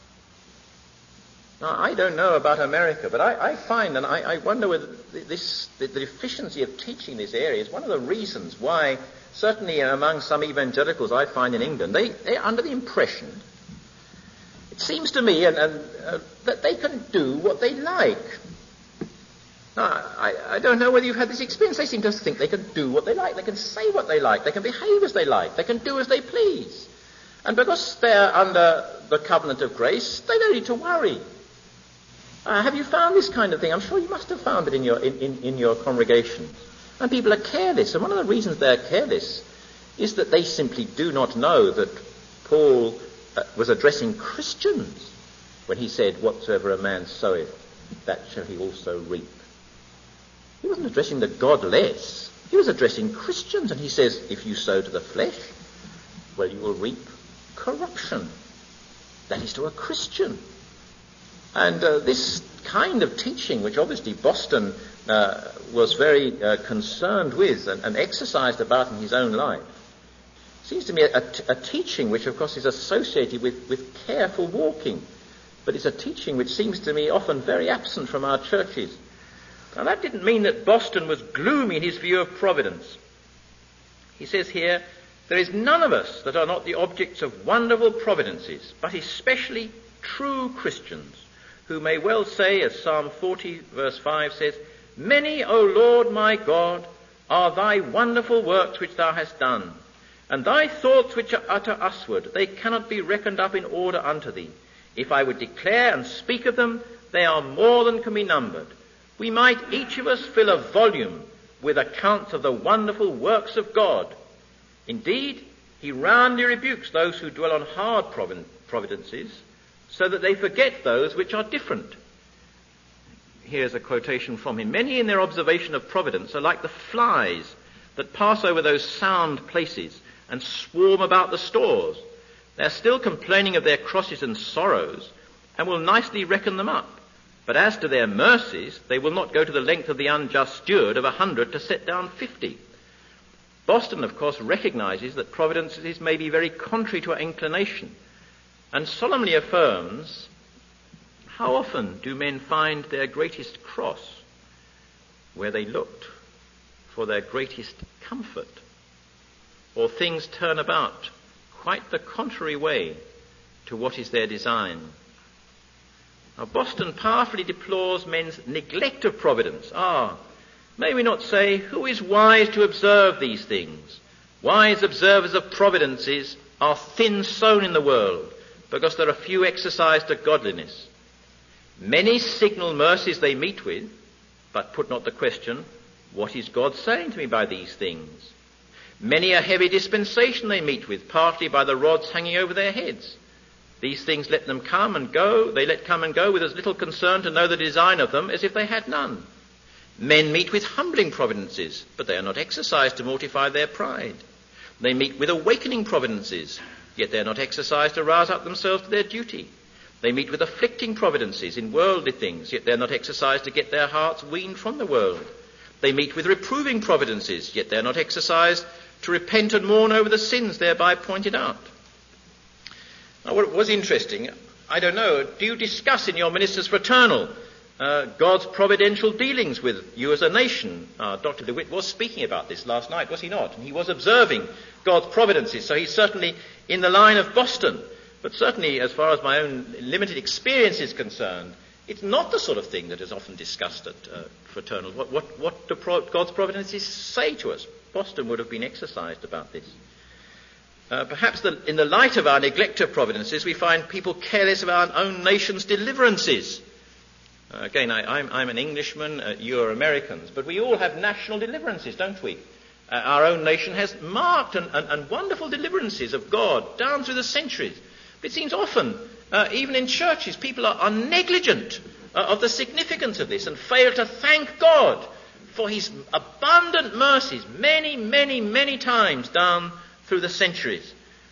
Now, I don't know about America, but I, I find, and I, I wonder whether this, the, the deficiency of teaching in this area is one of the reasons why, certainly among some evangelicals I find in England, they, they're under the impression, it seems to me, and, and, uh, that they can do what they like. Now, I, I don't know whether you've had this experience. They seem to think they can do what they like. They can say what they like. They can behave as they like. They can do as they please. And because they're under the covenant of grace, they don't need to worry. Uh, have you found this kind of thing? I'm sure you must have found it in your in, in, in your congregation. And people are careless. And one of the reasons they're careless is that they simply do not know that Paul uh, was addressing Christians when he said, whatsoever a man soweth, that shall he also reap. He wasn't addressing the godless. He was addressing Christians, and he says, if you sow to the flesh, well, you will reap corruption. That is to a Christian. And uh, this kind of teaching, which obviously Boston uh, was very uh, concerned with and, and exercised about in his own life, seems to me a, a, a teaching which, of course, is associated with, with careful walking. But it's a teaching which seems to me often very absent from our churches. Now, that didn't mean that Boston was gloomy in his view of providence. He says here, there is none of us that are not the objects of wonderful providences, but especially true Christians, who may well say, as Psalm forty verse five says, many, O Lord my God, are thy wonderful works which thou hast done, and thy thoughts which are utter usward, they cannot be reckoned up in order unto thee. If I would declare and speak of them, they are more than can be numbered. We might each of us fill a volume with accounts of the wonderful works of God. Indeed, he roundly rebukes those who dwell on hard providences, so that they forget those which are different. Here's a quotation from him. Many in their observation of providence are like the flies that pass over those sound places and swarm about the stores. They are still complaining of their crosses and sorrows, and will nicely reckon them up. But as to their mercies, they will not go to the length of the unjust steward of a hundred to set down fifty. Boston, of course, recognizes that providences may be very contrary to our inclination, and solemnly affirms, how often do men find their greatest cross where they looked for their greatest comfort, or things turn about quite the contrary way to what is their design. Now, Boston powerfully deplores men's neglect of providence. Ah, may we not say, who is wise to observe these things? Wise observers of providences are thin sown in the world, because there are few exercised to godliness. Many signal mercies they meet with, but put not the question, what is God saying to me by these things? Many a heavy dispensation they meet with, partly by the rods hanging over their heads. These things let them come and go, they let come and go with as little concern to know the design of them as if they had none. Men meet with humbling providences, but they are not exercised to mortify their pride. They meet with awakening providences, yet they are not exercised to rouse up themselves to their duty. They meet with afflicting providences in worldly things, yet they are not exercised to get their hearts weaned from the world. They meet with reproving providences, yet they are not exercised to repent and mourn over the sins thereby pointed out. Now, what was interesting, I don't know, do you discuss in your ministers fraternal uh, God's providential dealings with you as a nation? Uh, Doctor DeWitt was speaking about this last night, was he not? And he was observing God's providences, so he's certainly in the line of Boston. But certainly, as far as my own limited experience is concerned, it's not the sort of thing that is often discussed at uh, fraternal. What, what, what do pro- God's providences say to us? Boston would have been exercised about this. Uh, perhaps the, in the light of our neglect of providences, we find people careless of our own nation's deliverances. Uh, again, I, I'm, I'm an Englishman, uh, you are Americans, but we all have national deliverances, don't we? Uh, our own nation has marked and, and, and wonderful deliverances of God down through the centuries. But it seems often, uh, even in churches, people are, are negligent uh, of the significance of this and fail to thank God for his abundant mercies many, many, many times down through the centuries.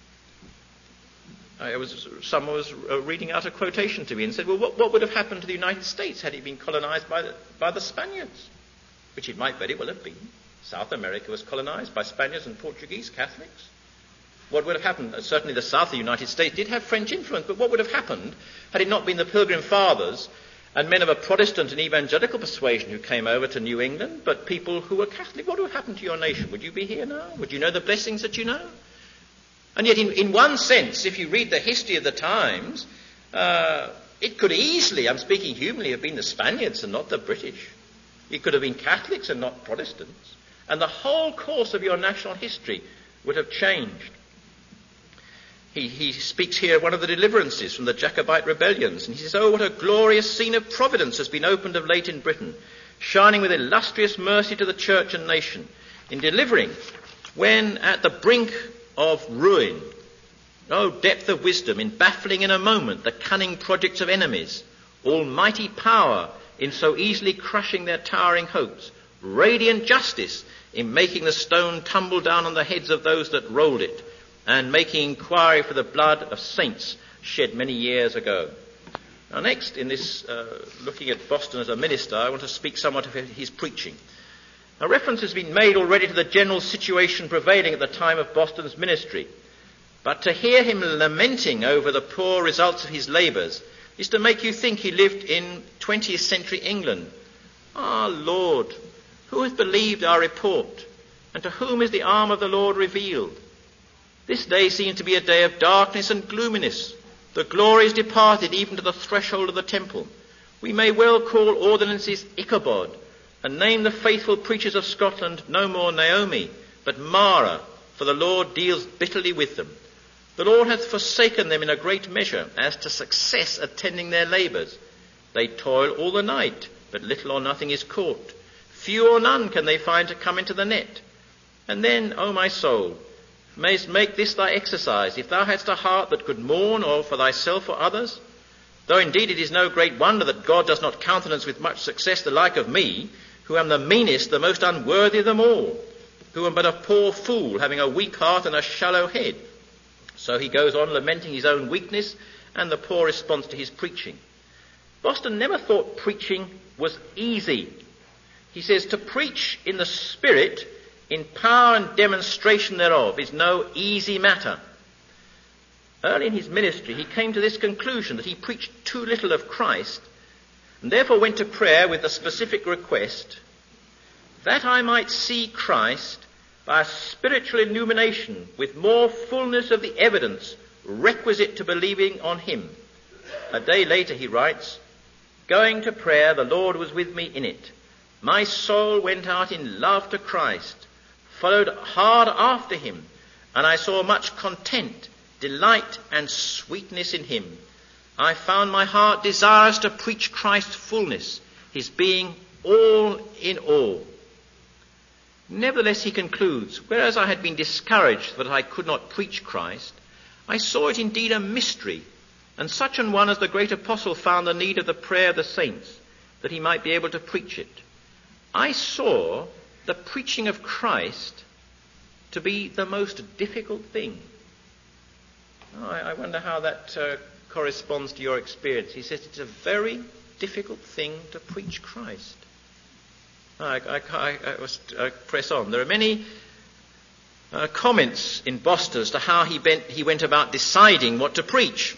I was, someone was uh, reading out a quotation to me and said, well, what, what would have happened to the United States had it been colonized by the, by the Spaniards? Which it might very well have been. South America was colonized by Spaniards and Portuguese Catholics. What would have happened? Uh, certainly the south of the United States did have French influence, but what would have happened had it not been the Pilgrim Fathers and men of a Protestant and evangelical persuasion who came over to New England, but people who were Catholic? What would have happened to your nation? Would you be here now? Would you know the blessings that you know? And yet, in, in one sense, if you read the history of the times, uh, it could easily, I'm speaking humanly, have been the Spaniards and not the British. It could have been Catholics and not Protestants. And the whole course of your national history would have changed. He, he speaks here of one of the deliverances from the Jacobite rebellions, and he says, oh, what a glorious scene of providence has been opened of late in Britain, shining with illustrious mercy to the church and nation, in delivering, when at the brink of ruin, oh, depth of wisdom, in baffling in a moment the cunning projects of enemies, almighty power in so easily crushing their towering hopes, radiant justice in making the stone tumble down on the heads of those that rolled it, and making inquiry for the blood of saints shed many years ago. Now next, in this, uh, looking at Boston as a minister, I want to speak somewhat of his preaching. Now, reference has been made already to the general situation prevailing at the time of Boston's ministry, but to hear him lamenting over the poor results of his labours is to make you think he lived in twentieth century England. Ah, Lord, who has believed our report, and to whom is the arm of the Lord revealed? This day seems to be a day of darkness and gloominess. The glory is departed even to the threshold of the temple. We may well call ordinances Ichabod, and name the faithful preachers of Scotland no more Naomi, but Mara, for the Lord deals bitterly with them. The Lord hath forsaken them in a great measure, as to success attending their labours. They toil all the night, but little or nothing is caught. Few or none can they find to come into the net. And then, O my soul, mayst make this thy exercise, if thou hadst a heart that could mourn or for thyself or others. Though indeed it is no great wonder that God does not countenance with much success the like of me, who am the meanest, the most unworthy of them all, who am but a poor fool, having a weak heart and a shallow head. So he goes on lamenting his own weakness and the poor response to his preaching. Boston never thought preaching was easy. He says, to preach in the Spirit, in power and demonstration thereof, is no easy matter. Early in his ministry, he came to this conclusion that he preached too little of Christ, and therefore went to prayer with the specific request that I might see Christ by a spiritual illumination with more fullness of the evidence requisite to believing on him. A day later he writes, going to prayer, the Lord was with me in it. My soul went out in love to Christ, followed hard after him, and I saw much content, delight, and sweetness in him. I found my heart desirous to preach Christ's fullness, his being all in all. Nevertheless, he concludes, whereas I had been discouraged that I could not preach Christ, I saw it indeed a mystery, and such an one as the great apostle found the need of the prayer of the saints, that he might be able to preach it. I saw the preaching of Christ to be the most difficult thing. Oh, I, I wonder how that uh, corresponds to your experience. He says it's a very difficult thing to preach Christ. I, I, I, I must uh, press on. There are many uh, comments in Boston as to how he, bent, he went about deciding what to preach.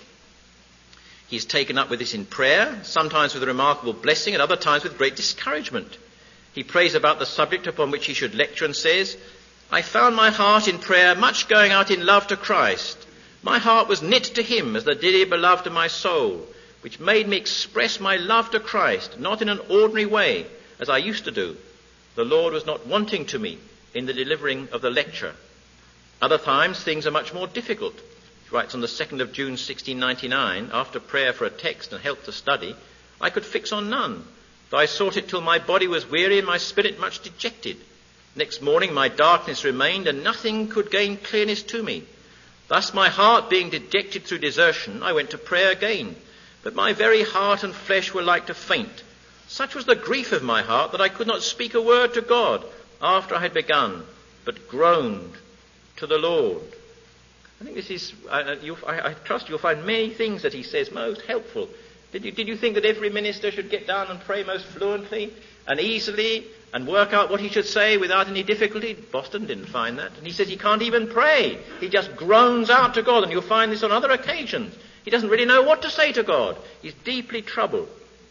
He's taken up with this in prayer, sometimes with a remarkable blessing, at other times with great discouragement. He prays about the subject upon which he should lecture and says, I found my heart in prayer much going out in love to Christ. My heart was knit to him as the dearly beloved of my soul, which made me express my love to Christ, not in an ordinary way, as I used to do. The Lord was not wanting to me in the delivering of the lecture. Other times things are much more difficult. He writes on the second of June sixteen ninety-nine, after prayer for a text and help to study, I could fix on none, though I sought it till my body was weary and my spirit much dejected. Next morning my darkness remained, and nothing could gain clearness to me. Thus my heart being dejected through desertion, I went to prayer again, but my very heart and flesh were like to faint. Such was the grief of my heart that I could not speak a word to God after I had begun, but groaned to the Lord. I think this is, uh, you'll, I, I trust you'll find many things that he says most helpful. Did you, did you think that every minister should get down and pray most fluently and easily and work out what he should say without any difficulty? Boston didn't find that. And he says he can't even pray. He just groans out to God, and you'll find this on other occasions. He doesn't really know what to say to God. He's deeply troubled.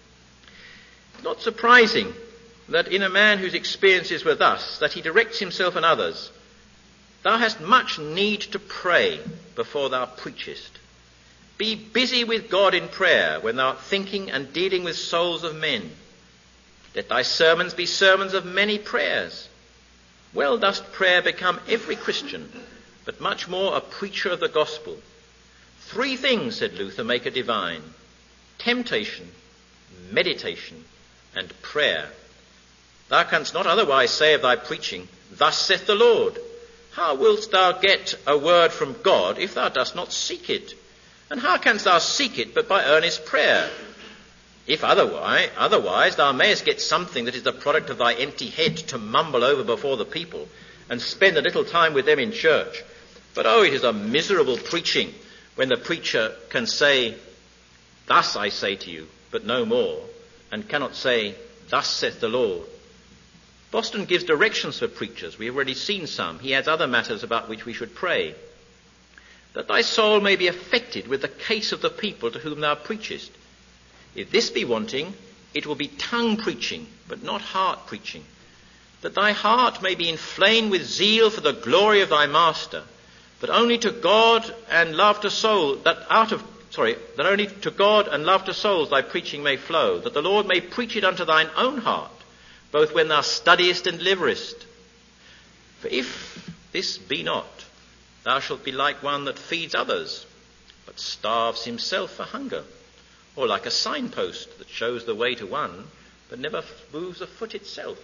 It's not surprising that in a man whose experiences were thus, that he directs himself and others, thou hast much need to pray before thou preachest. Be busy with God in prayer when thou art thinking and dealing with souls of men. Let thy sermons be sermons of many prayers. Well doth prayer become every Christian, but much more a preacher of the gospel. Three things, said Luther, make a divine: temptation, meditation, and prayer. Thou canst not otherwise say of thy preaching, Thus saith the Lord. How wilt thou get a word from God if thou dost not seek it? And how canst thou seek it but by earnest prayer? If otherwise, otherwise thou mayest get something that is the product of thy empty head to mumble over before the people and spend a little time with them in church. But oh, it is a miserable preaching when the preacher can say, thus I say to you, but no more, and cannot say, thus saith the Lord. Boston gives directions for preachers. We have already seen some. He adds other matters about which we should pray. That thy soul may be affected with the case of the people to whom thou preachest. If this be wanting, it will be tongue preaching, but not heart preaching. That thy heart may be inflamed with zeal for the glory of thy master, but only to God and love to soul, that out of, sorry, that only to God and love to souls thy preaching may flow, that the Lord may preach it unto thine own heart, both when thou studiest and deliverest. For if this be not, thou shalt be like one that feeds others, but starves himself for hunger, or like a signpost that shows the way to one, but never moves a foot itself.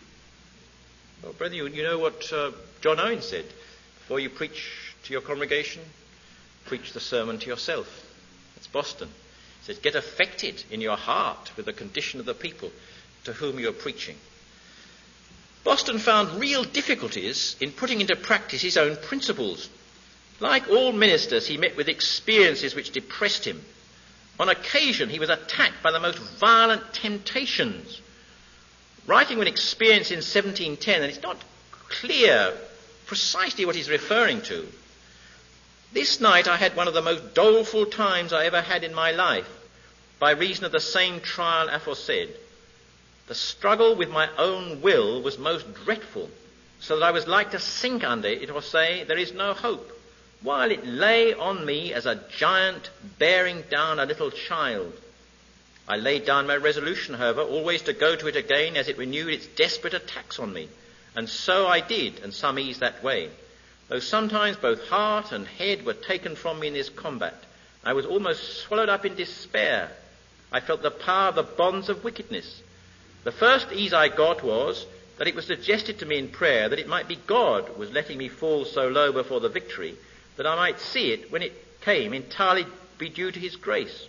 Well, brethren, you, you know what uh, John Owen said. Before you preach to your congregation, preach the sermon to yourself. It's Boston. He says, get affected in your heart with the condition of the people to whom you are preaching. Boston found real difficulties in putting into practice his own principles. Like all ministers, he met with experiences which depressed him. On occasion, he was attacked by the most violent temptations. Writing of an experience in seventeen ten, and it's not clear precisely what he's referring to. This night I had one of the most doleful times I ever had in my life, by reason of the same trial aforesaid. The struggle with my own will was most dreadful, so that I was like to sink under it or say, there is no hope, while it lay on me as a giant bearing down a little child. I laid down my resolution, however, always to go to it again as it renewed its desperate attacks on me. And so I did, and some ease that way. Though sometimes both heart and head were taken from me in this combat, I was almost swallowed up in despair. I felt the power of the bonds of wickedness. The first ease I got was that it was suggested to me in prayer that it might be God was letting me fall so low before the victory that I might see it when it came entirely be due to his grace.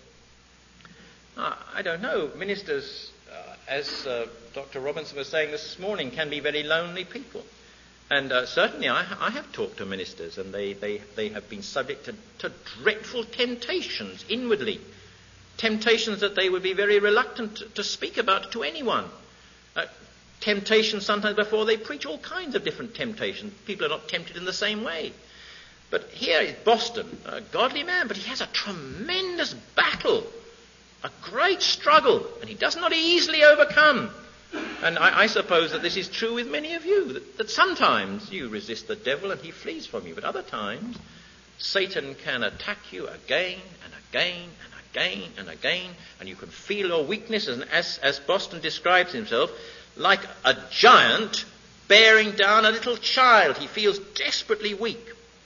Uh, I don't know, ministers, uh, as uh, Doctor Robinson was saying this morning, can be very lonely people. And uh, certainly I, I have talked to ministers, and they, they, they have been subject to, to dreadful temptations inwardly, temptations that they would be very reluctant to, to speak about to anyone. Uh, temptations sometimes before they preach, all kinds of different temptations. People are not tempted in the same way. But here is Boston, a godly man, but he has a tremendous battle, a great struggle, and he does not easily overcome. And I, I suppose that this is true with many of you, that, that sometimes you resist the devil and he flees from you, but other times Satan can attack you again and again and again and again, and you can feel your weakness, and as, as Boston describes himself, like a giant bearing down a little child. He feels desperately weak.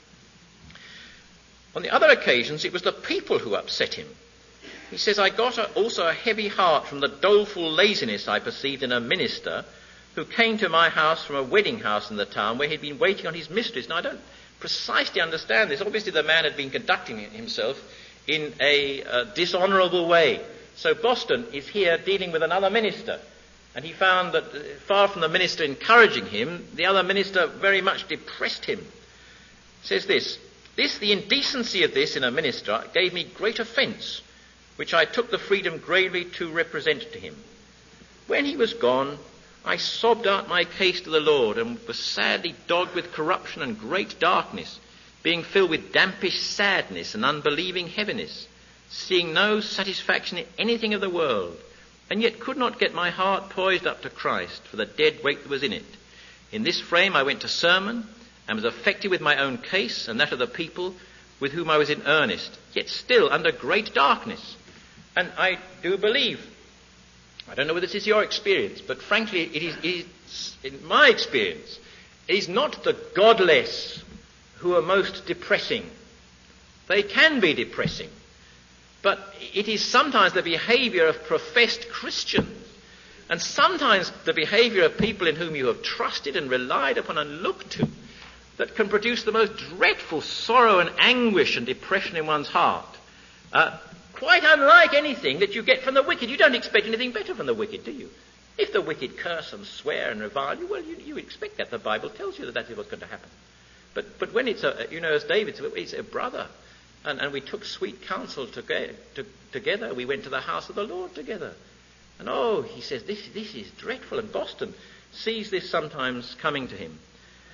On the other occasions, it was the people who upset him. He says, I got a, also a heavy heart from the doleful laziness I perceived in a minister who came to my house from a wedding house in the town where he'd been waiting on his mistress. Now, I don't precisely understand this. Obviously, the man had been conducting himself in a uh, dishonourable way. So Boston is here dealing with another minister. And he found that uh, far from the minister encouraging him, the other minister very much depressed him. He says this, This, the indecency of this in a minister, gave me great offence, which I took the freedom gravely to represent to him. When he was gone, I sobbed out my case to the Lord, and was sadly dogged with corruption and great darkness, being filled with dampish sadness and unbelieving heaviness, seeing no satisfaction in anything of the world, and yet could not get my heart poised up to Christ for the dead weight that was in it. In this frame I went to sermon, and was affected with my own case and that of the people with whom I was in earnest, yet still under great darkness. And I do believe, I don't know whether this is your experience, but frankly, it is, it is in my experience, it is not the godless who are most depressing. They can be depressing, but it is sometimes the behavior of professed Christians, and sometimes the behavior of people in whom you have trusted and relied upon and looked to, that can produce the most dreadful sorrow and anguish and depression in one's heart. Uh, quite unlike anything that you get from the wicked. You don't expect anything better from the wicked, do you? If the wicked curse and swear and revile you, well, you, you expect that. The Bible tells you that that is what's going to happen. But but when it's a, you know, as David said, it's a brother, and, and we took sweet counsel to, to, together. We went to the house of the Lord together. And oh, he says, this, this is dreadful. And Boston sees this sometimes coming to him.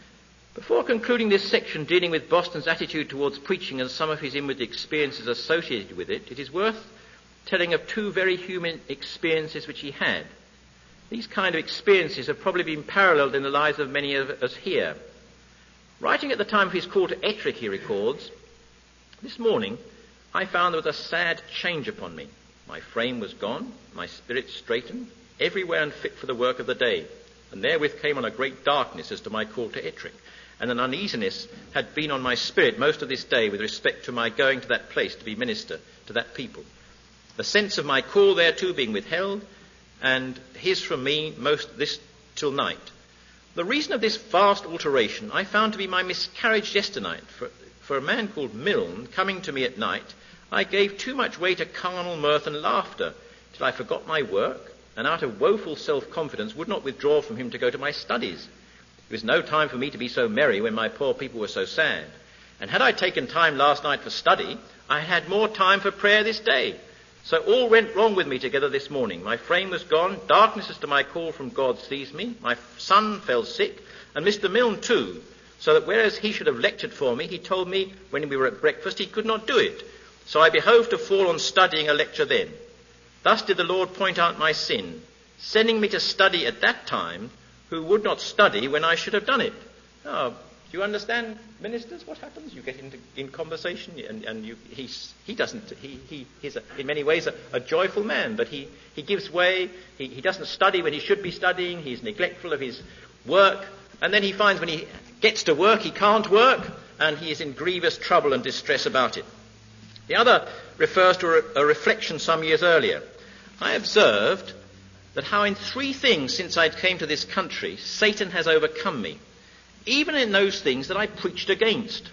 Before concluding this section dealing with Boston's attitude towards preaching and some of his inward experiences associated with it, it is worth telling of two very human experiences which he had. These kind of experiences have probably been paralleled in the lives of many of us here. Writing at the time of his call to Ettrick, he records, "This morning I found there was a sad change upon me. My frame was gone, my spirit straightened, everywhere unfit for the work of the day, and therewith came on a great darkness as to my call to Ettrick. And an uneasiness had been on my spirit most of this day with respect to my going to that place to be minister to that people. The sense of my call thereto being withheld, and his from me most this till night. The reason of this vast alteration I found to be my miscarriage yesternight. For, for a man called Milne coming to me at night, I gave too much way to carnal mirth and laughter, till I forgot my work, and out of woeful self-confidence would not withdraw from him to go to my studies. It was no time for me to be so merry when my poor people were so sad. And had I taken time last night for study, I had more time for prayer this day. So all went wrong with me together this morning. My frame was gone, darkness as to my call from God seized me, my son fell sick, and Mister Milne too, so that whereas he should have lectured for me, he told me when we were at breakfast he could not do it. So I behoved to fall on studying a lecture then. Thus did the Lord point out my sin, sending me to study at that time, who would not study when I should have done it." Now, do you understand, ministers, what happens? You get into in conversation, and, and you, he's, he doesn't, he, he, he's a, in many ways a, a joyful man, but he, he gives way, he, he doesn't study when he should be studying, he's neglectful of his work, and then he finds when he gets to work, he can't work, and he is in grievous trouble and distress about it. The other refers to a, a reflection some years earlier. I observed that how in three things since I came to this country, Satan has overcome me, even in those things that I preached against.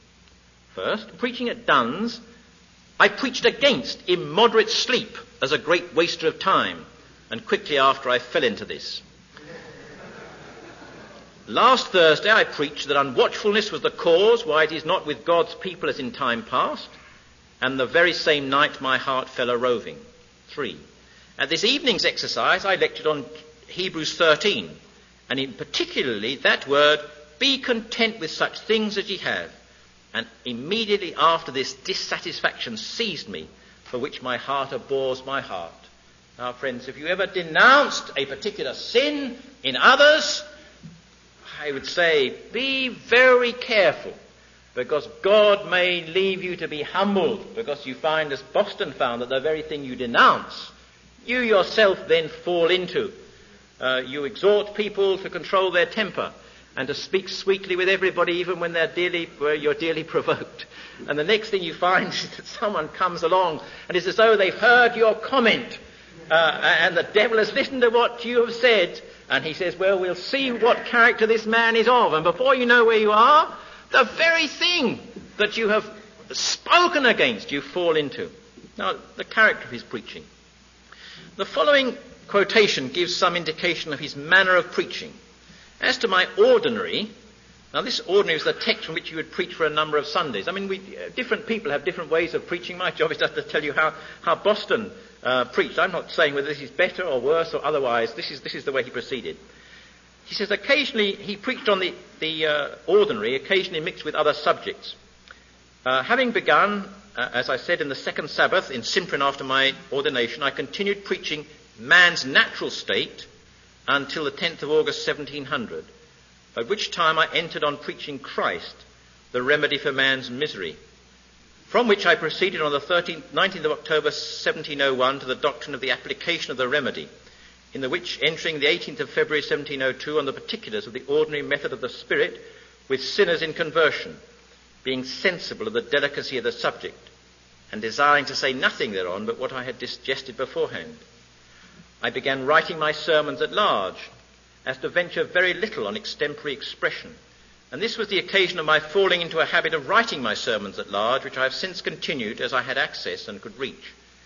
First, preaching at Duns, I preached against immoderate sleep as a great waster of time, and quickly after I fell into this. Last Thursday I preached that unwatchfulness was the cause why it is not with God's people as in time past, and the very same night my heart fell a roving. Three. At this evening's exercise, I lectured on Hebrews thirteen, and in particularly that word, "Be content with such things as ye have." And immediately after this, dissatisfaction seized me, for which my heart abhors my heart. Now, friends, if you ever denounced a particular sin in others, I would say, be very careful, because God may leave you to be humbled, because you find, as Boston found, that the very thing you denounce, you yourself then fall into. Uh, you exhort people to control their temper and to speak sweetly with everybody, even when they're dearly, where you're dearly provoked. And the next thing you find is that someone comes along and it's as though they've heard your comment, uh, and the devil has listened to what you have said, and he says, well, we'll see what character this man is of. And before you know where you are, the very thing that you have spoken against, you fall into. Now, the character of his preaching. The following quotation gives some indication of his manner of preaching. As to my ordinary, now this ordinary is the text from which you would preach for a number of Sundays. I mean, we, uh, different people have different ways of preaching. My job is just to tell you how, how Boston uh, preached. I'm not saying whether this is better or worse or otherwise. This is, this is the way he proceeded. He says occasionally he preached on the, the uh, ordinary, occasionally mixed with other subjects. Uh, having begun, uh, as I said, in the second Sabbath in Simprin after my ordination, I continued preaching man's natural state until the tenth of August seventeen hundred, at which time I entered on preaching Christ, the remedy for man's misery, from which I proceeded on the thirteenth, nineteenth of October seventeen oh one to the doctrine of the application of the remedy, in the which, entering the eighteenth of February seventeen oh two on the particulars of the ordinary method of the Spirit with sinners in conversion, being sensible of the delicacy of the subject, and desiring to say nothing thereon but what I had digested beforehand. I began writing my sermons at large, as to venture very little on extempore expression, and this was the occasion of my falling into a habit of writing my sermons at large, which I have since continued as I had access and could reach.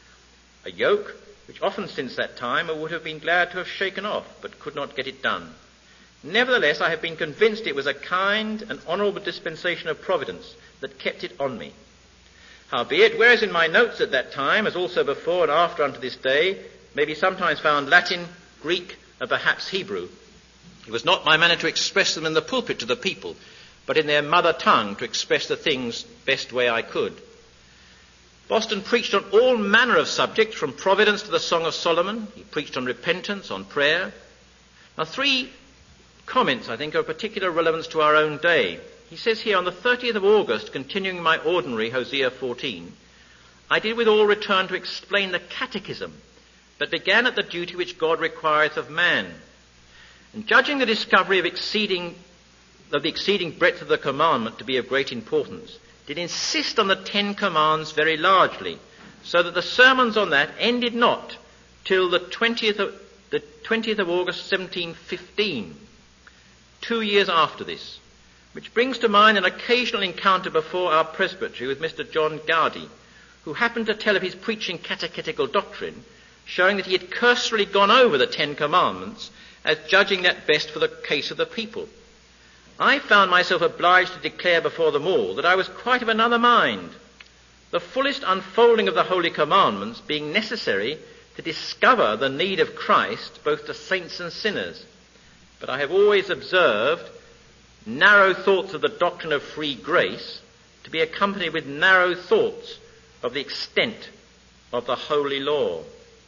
a yoke which often since that time I would have been glad to have shaken off, but could not get it done. Nevertheless, I have been convinced it was a kind and honourable dispensation of providence that kept it on me. Howbeit, whereas in my notes at that time, as also before and after unto this day, may be sometimes found Latin, Greek, and perhaps Hebrew, it was not my manner to express them in the pulpit to the people, but in their mother tongue to express the things best way I could. Boston preached on all manner of subjects, from Providence to the Song of Solomon. He preached on repentance, on prayer. Now, three comments, I think, are of particular relevance to our own day. He says here, on the thirtieth of August, continuing my ordinary Hosea fourteen, I did withal return to explain the catechism that began at the duty which God requireth of man. And judging the discovery of exceeding of the exceeding breadth of the commandment to be of great importance, did insist on the Ten Commands very largely, so that the sermons on that ended not till the twentieth of, the twentieth of August seventeen fifteen, two years after this, which brings to mind an occasional encounter before our presbytery with Mister John Gowdy, who happened to tell of his preaching catechetical doctrine, showing that he had cursorily gone over the Ten Commandments as judging that best for the case of the people. I found myself obliged to declare before them all that I was quite of another mind, the fullest unfolding of the Holy Commandments being necessary to discover the need of Christ both to saints and sinners. But I have always observed narrow thoughts of the doctrine of free grace to be accompanied with narrow thoughts of the extent of the holy law.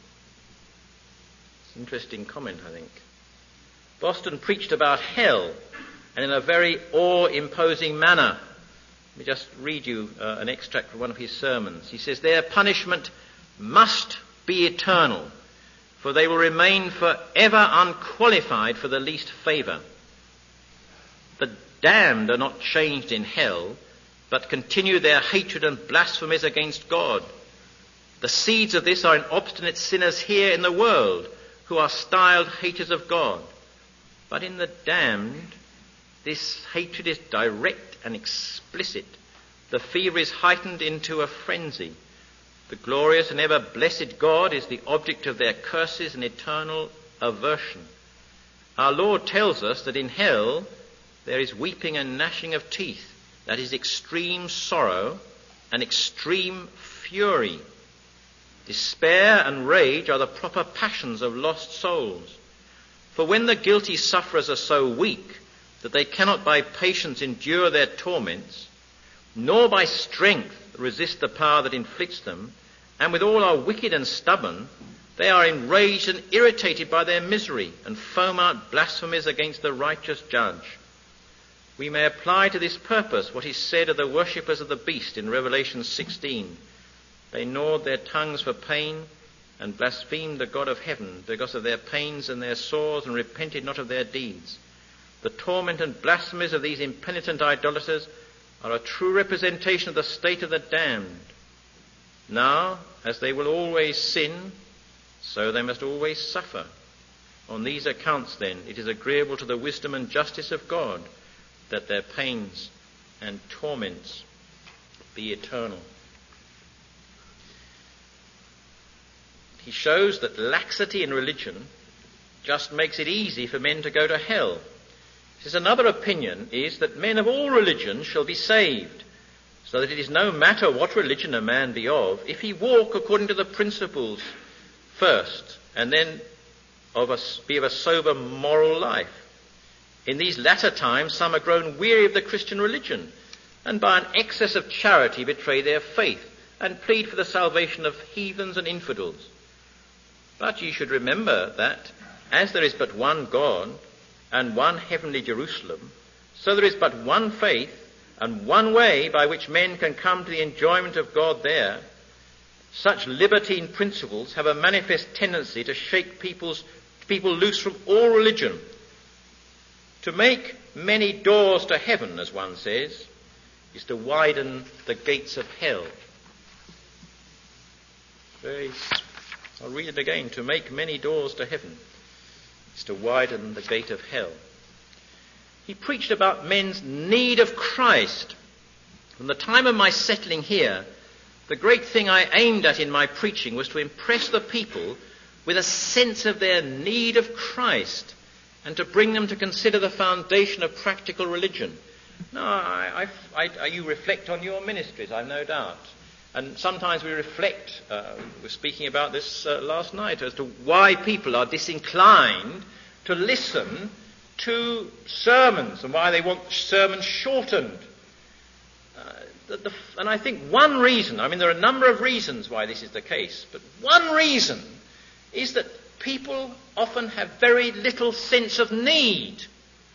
It's an interesting comment, I think. Boston preached about hell, and in a very awe-imposing manner. Let me just read you uh, an extract from one of his sermons. He says, their punishment must be eternal, for they will remain forever unqualified for the least favour. The damned are not changed in hell, but continue their hatred and blasphemies against God. The seeds of this are in obstinate sinners here in the world, who are styled haters of God. But in the damned, this hatred is direct and explicit. The fever is heightened into a frenzy. The glorious and ever blessed God is the object of their curses and eternal aversion. Our Lord tells us that in hell there is weeping and gnashing of teeth, that is extreme sorrow and extreme fury. Despair and rage are the proper passions of lost souls. For when the guilty sufferers are so weak that they cannot by patience endure their torments, nor by strength resist the power that inflicts them, and withal are wicked and stubborn, they are enraged and irritated by their misery, and foam out blasphemies against the righteous judge. We may apply to this purpose what is said of the worshippers of the beast in Revelation sixteen. They gnawed their tongues for pain, and blasphemed the God of heaven because of their pains and their sores, and repented not of their deeds. The torment and blasphemies of these impenitent idolaters are a true representation of the state of the damned. Now, as they will always sin, so they must always suffer. On these accounts, then, it is agreeable to the wisdom and justice of God that their pains and torments be eternal. He shows that laxity in religion just makes it easy for men to go to hell. He says another opinion is that men of all religions shall be saved, so that it is no matter what religion a man be of, if he walk according to the principles first, and then of a, be of a sober moral life. In these latter times some are grown weary of the Christian religion, and by an excess of charity betray their faith, and plead for the salvation of heathens and infidels. But ye should remember that, as there is but one God, and one heavenly Jerusalem, so there is but one faith, and one way by which men can come to the enjoyment of God there. Such libertine principles have a manifest tendency to shake people's, people loose from all religion. To make many doors to heaven, as one says, is to widen the gates of hell. Very, I'll read it again. To make many doors to heaven is to widen the gate of hell. He preached about men's need of Christ. From the time of my settling here, the great thing I aimed at in my preaching was to impress the people with a sense of their need of Christ and to bring them to consider the foundation of practical religion. No, I, I, I, you reflect on your ministries, I've no doubt. And sometimes we reflect, uh, we were speaking about this uh, last night, as to why people are disinclined to listen to sermons and why they want sermons shortened. Uh, the, the, and I think one reason, I mean there are a number of reasons why this is the case, but one reason is that people often have very little sense of need.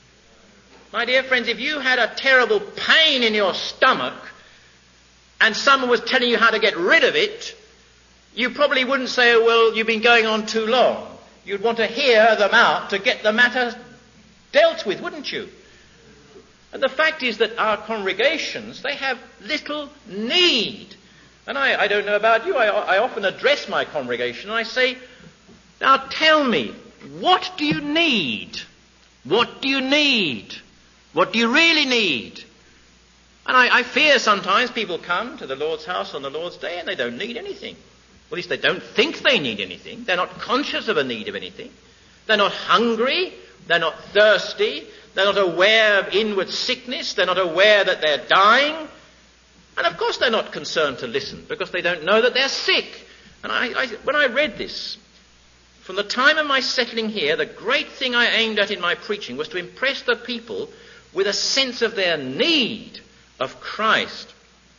My dear friends, if you had a terrible pain in your stomach and someone was telling you how to get rid of it, you probably wouldn't say, oh, well, you've been going on too long. You'd want to hear them out to get the matter dealt with, wouldn't you? And the fact is that our congregations, they have little need. And I, I don't know about you, I, I often address my congregation and I say, now tell me, what do you need? What do you need? What do you really need? And I, I fear sometimes people come to the Lord's house on the Lord's day and they don't need anything. Or at least they don't think they need anything. They're not conscious of a need of anything. They're not hungry. They're not thirsty. They're not aware of inward sickness. They're not aware that they're dying. And of course they're not concerned to listen because they don't know that they're sick. And I, I, when I read this, from the time of my settling here, the great thing I aimed at in my preaching was to impress the people with a sense of their need of Christ.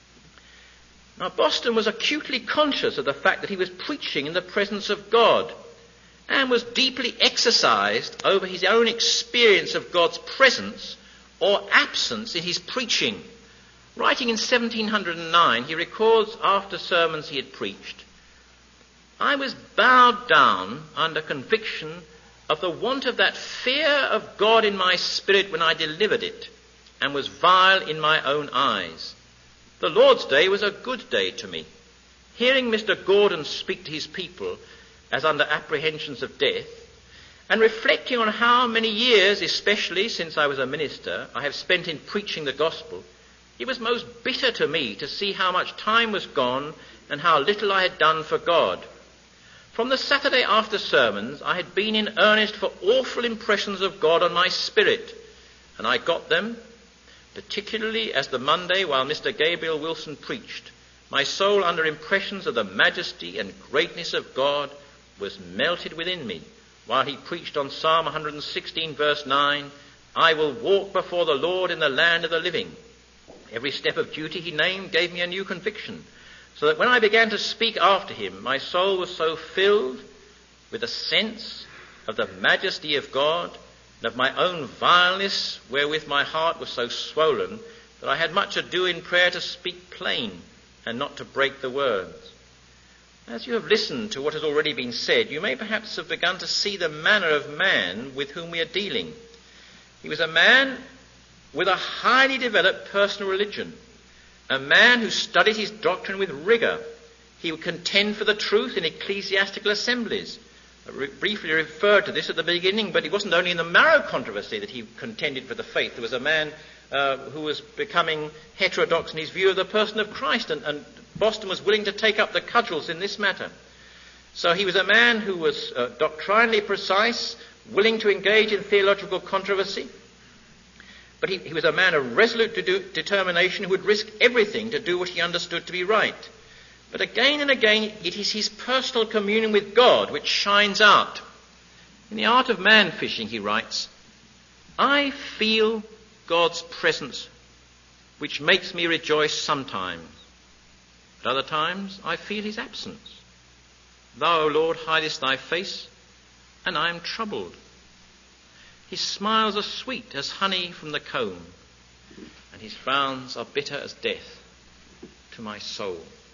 Now, Boston was acutely conscious of the fact that he was preaching in the presence of God and was deeply exercised over his own experience of God's presence or absence in his preaching. Writing in seventeen oh nine, he records after sermons he had preached, I was bowed down under conviction of the want of that fear of God in my spirit when I delivered it, and was vile in my own eyes. The Lord's Day was a good day to me. Hearing Mister Gordon speak to his people as under apprehensions of death, and reflecting on how many years, especially since I was a minister, I have spent in preaching the gospel, it was most bitter to me to see how much time was gone and how little I had done for God. From the Saturday after sermons, I had been in earnest for awful impressions of God on my spirit, and I got them, particularly as the Monday while Mister Gabriel Wilson preached. My soul, under impressions of the majesty and greatness of God, was melted within me, while he preached on Psalm one sixteen, verse nine, I will walk before the Lord in the land of the living. Every step of duty he named gave me a new conviction, so that when I began to speak after him, my soul was so filled with a sense of the majesty of God and of my own vileness, wherewith my heart was so swollen, that I had much ado in prayer to speak plain and not to break the words. As you have listened to what has already been said, you may perhaps have begun to see the manner of man with whom we are dealing. He was a man with a highly developed personal religion, a man who studied his doctrine with rigor. He would contend for the truth in ecclesiastical assemblies. I re- briefly referred to this at the beginning, but it wasn't only in the marrow controversy that he contended for the faith. There was a man uh, who was becoming heterodox in his view of the person of Christ, and, and Boston was willing to take up the cudgels in this matter. So he was a man who was uh, doctrinally precise, willing to engage in theological controversy. But he, he was a man of resolute de- determination who would risk everything to do what he understood to be right. But again and again, it is his personal communion with God which shines out. In The Art of Man Fishing, he writes, I feel God's presence, which makes me rejoice sometimes. At other times, I feel his absence. Thou, O Lord, hidest thy face, and I am troubled. His smiles are sweet as honey from the comb, and his frowns are bitter as death to my soul.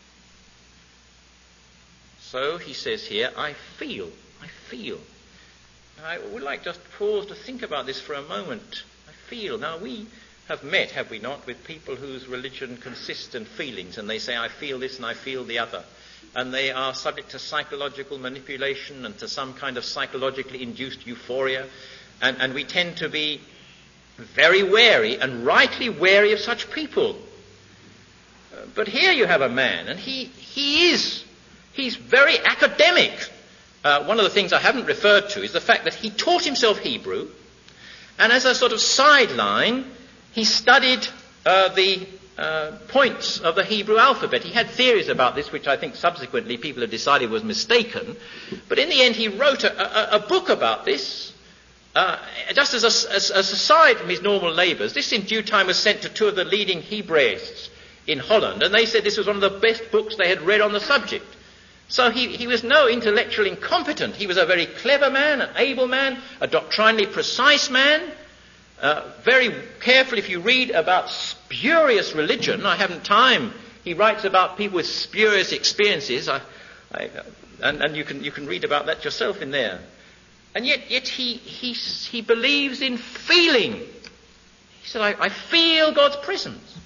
So he says here, I feel, I feel. I would like just to pause to think about this for a moment. I feel. Now we have met, have we not, with people whose religion consists in feelings, and they say, I feel this and I feel the other. And they are subject to psychological manipulation and to some kind of psychologically induced euphoria. And, and we tend to be very wary and rightly wary of such people. Uh, but here you have a man, and he, he is, he's very academic. Uh, one of the things I haven't referred to is the fact that he taught himself Hebrew, and as a sort of sideline, he studied uh, the uh, points of the Hebrew alphabet. He had theories about this, which I think subsequently people have decided was mistaken. But in the end, he wrote a, a, a book about this, uh, just as a, as, as aside from his normal labours. This, in due time, was sent to two of the leading Hebraists in Holland, and they said this was one of the best books they had read on the subject. So he, he was no intellectual incompetent. He was a very clever man, an able man, a doctrinally precise man. Uh, very careful if you read about spurious religion. I haven't time. He writes about people with spurious experiences. I, I, and and you, can, you can read about that yourself in there. And yet, yet he, he, he believes in feeling. He said, I, I feel God's presence.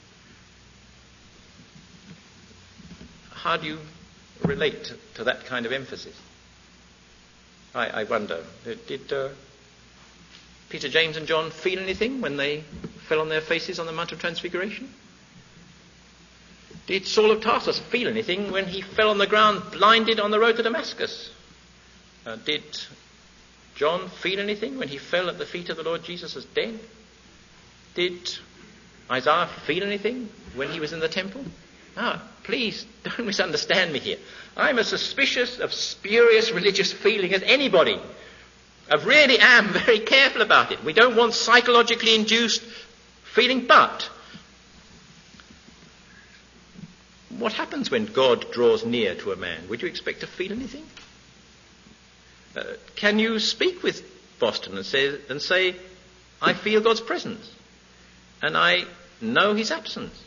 How do you relate to, to that kind of emphasis? I, I wonder, did uh, Peter, James and John feel anything when they fell on their faces on the Mount of Transfiguration? Did Saul of Tarsus feel anything when he fell on the ground blinded on the road to Damascus? Uh, did John feel anything when he fell at the feet of the Lord Jesus as dead? Did Isaiah feel anything when he was in the temple? Ah, please don't misunderstand me here. I'm as suspicious of spurious religious feeling as anybody. I really am very careful about it. We don't want psychologically induced feeling, but what happens when God draws near to a man? Would you expect to feel anything? Uh, can you speak with Boston and say, and say, I feel God's presence and I know his absence?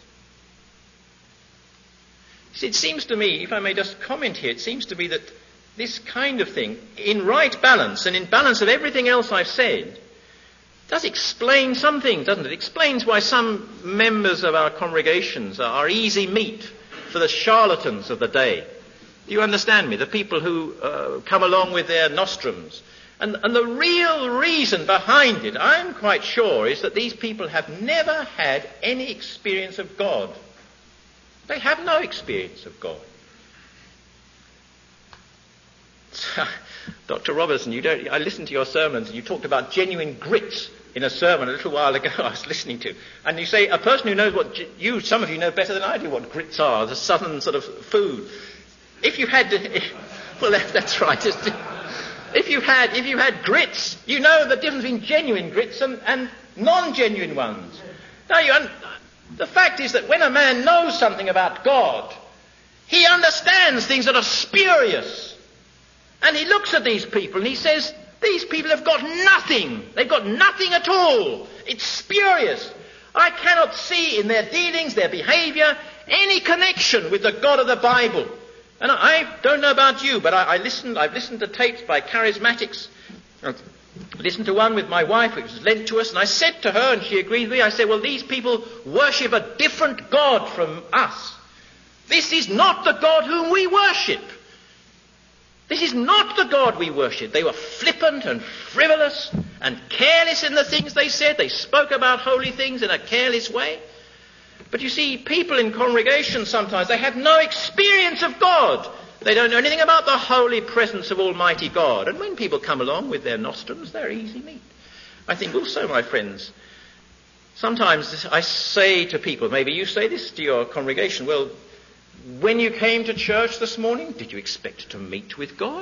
See, it seems to me, if I may just comment here, it seems to me that this kind of thing, in right balance and in balance of everything else I've said, does explain something, doesn't it? It explains why some members of our congregations are easy meat for the charlatans of the day. Do you understand me? The people who uh, come along with their nostrums. And, and the real reason behind it, I'm quite sure, is that these people have never had any experience of God. They have no experience of God. Doctor Robertson, you don't, I listened to your sermons and you talked about genuine grits in a sermon a little while ago I was listening to. And you say, a person who knows what, you, some of you know better than I do what grits are, the southern sort of food. If you had, if, well that, that's right. If you had, if you had grits, you know the difference between genuine grits and, and non-genuine ones. Now you, un- the fact is that when a man knows something about God, he understands things that are spurious. And he looks at these people and he says, these people have got nothing. They've got nothing at all. It's spurious. I cannot see in their dealings, their behavior, any connection with the God of the Bible. And I, I don't know about you, but I, I listened, I've listened to tapes by charismatics. I listened to one with my wife, which was lent to us, and I said to her, and she agreed with me, I said, well, these people worship a different God from us. This is not the God whom we worship. This is not the God we worship. They were flippant and frivolous and careless in the things they said. They spoke about holy things in a careless way. But you see, people in congregations sometimes, they have no experience of God. They don't know anything about the holy presence of Almighty God. And when people come along with their nostrums, they're easy meat. I think also, my friends, sometimes I say to people, maybe you say this to your congregation, well, when you came to church this morning, did you expect to meet with God?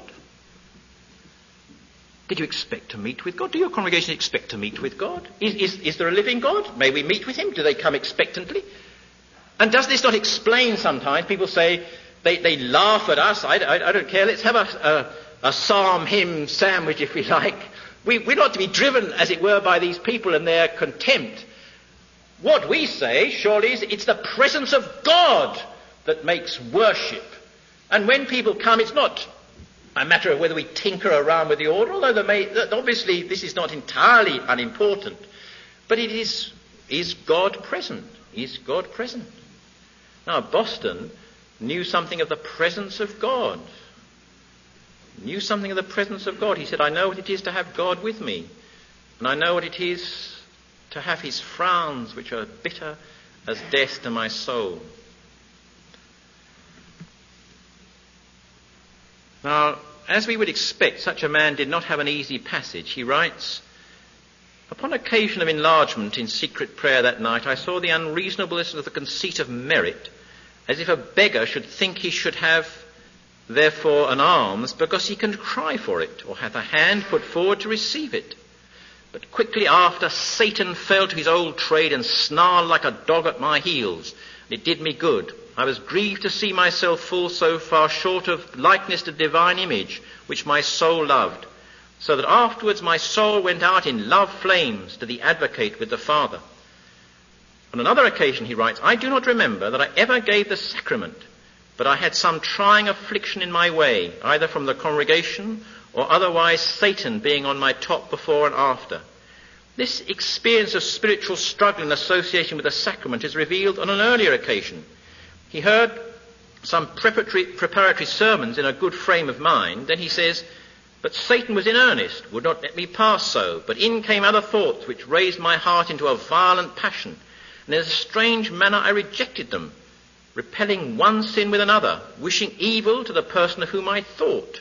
Did you expect to meet with God? Do your congregation expect to meet with God? Is, is, is there a living God? May we meet with him? Do they come expectantly? And does this not explain sometimes? People say, they, they laugh at us. I, I, I don't care. Let's have a, a, a psalm hymn sandwich, if we like. We, we're not to be driven, as it were, by these people and their contempt. What we say, surely, is it's the presence of God that makes worship. And when people come, it's not a matter of whether we tinker around with the order, although there may, obviously this is not entirely unimportant. But it is, is God present? Is God present? Now, Boston knew something of the presence of God. Knew something of the presence of God. He said, I know what it is to have God with me. And I know what it is to have his frowns, which are bitter as death to my soul. Now, as we would expect, such a man did not have an easy passage. He writes, "Upon occasion of enlargement in secret prayer that night, I saw the unreasonableness of the conceit of merit, as if a beggar should think he should have therefore an alms because he can cry for it, or hath a hand put forward to receive it. But quickly after, Satan fell to his old trade and snarled like a dog at my heels. It did me good. I was grieved to see myself fall so far short of likeness to divine image, which my soul loved, so that afterwards my soul went out in love flames to the advocate with the Father." On another occasion he writes, "I do not remember that I ever gave the sacrament, but I had some trying affliction in my way, either from the congregation or otherwise Satan being on my top before and after. This experience of spiritual struggle in association with the sacrament is revealed on an earlier occasion. He heard some preparatory, preparatory sermons in a good frame of mind. Then he says, but Satan was in earnest, would not let me pass so, but in came other thoughts which raised my heart into a violent passion, and in a strange manner I rejected them, repelling one sin with another, wishing evil to the person of whom I thought.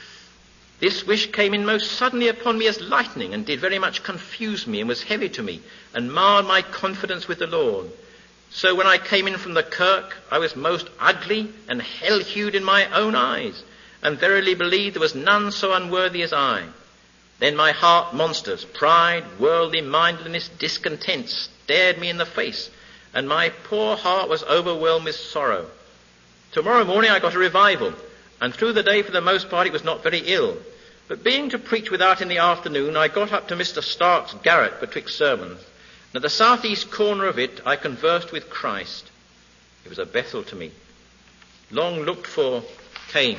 This wish came in most suddenly upon me as lightning, and did very much confuse me, and was heavy to me, and marred my confidence with the Lord. So when I came in from the kirk, I was most ugly and hell-hued in my own eyes, and verily believed there was none so unworthy as I. Then my heart monsters, pride, worldly mindedness, discontent, stared me in the face, and my poor heart was overwhelmed with sorrow. Tomorrow morning I got a revival, and through the day for the most part it was not very ill. But being to preach without in the afternoon, I got up to Mister Stark's garret betwixt sermons, and at the southeast corner of it I conversed with Christ. It was a Bethel to me. Long looked for came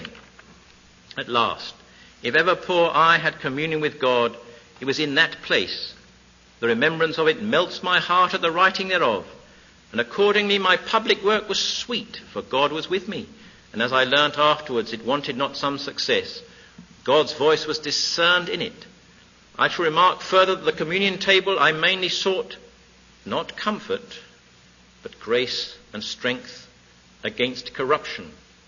at last. If ever poor I had communion with God, it was in that place. The remembrance of it melts my heart at the writing thereof, and accordingly my public work was sweet, for God was with me. And as I learnt afterwards, it wanted not some success. God's voice was discerned in it. I shall remark further that the communion table I mainly sought not comfort, but grace and strength against corruption.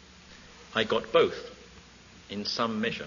I got both in some measure.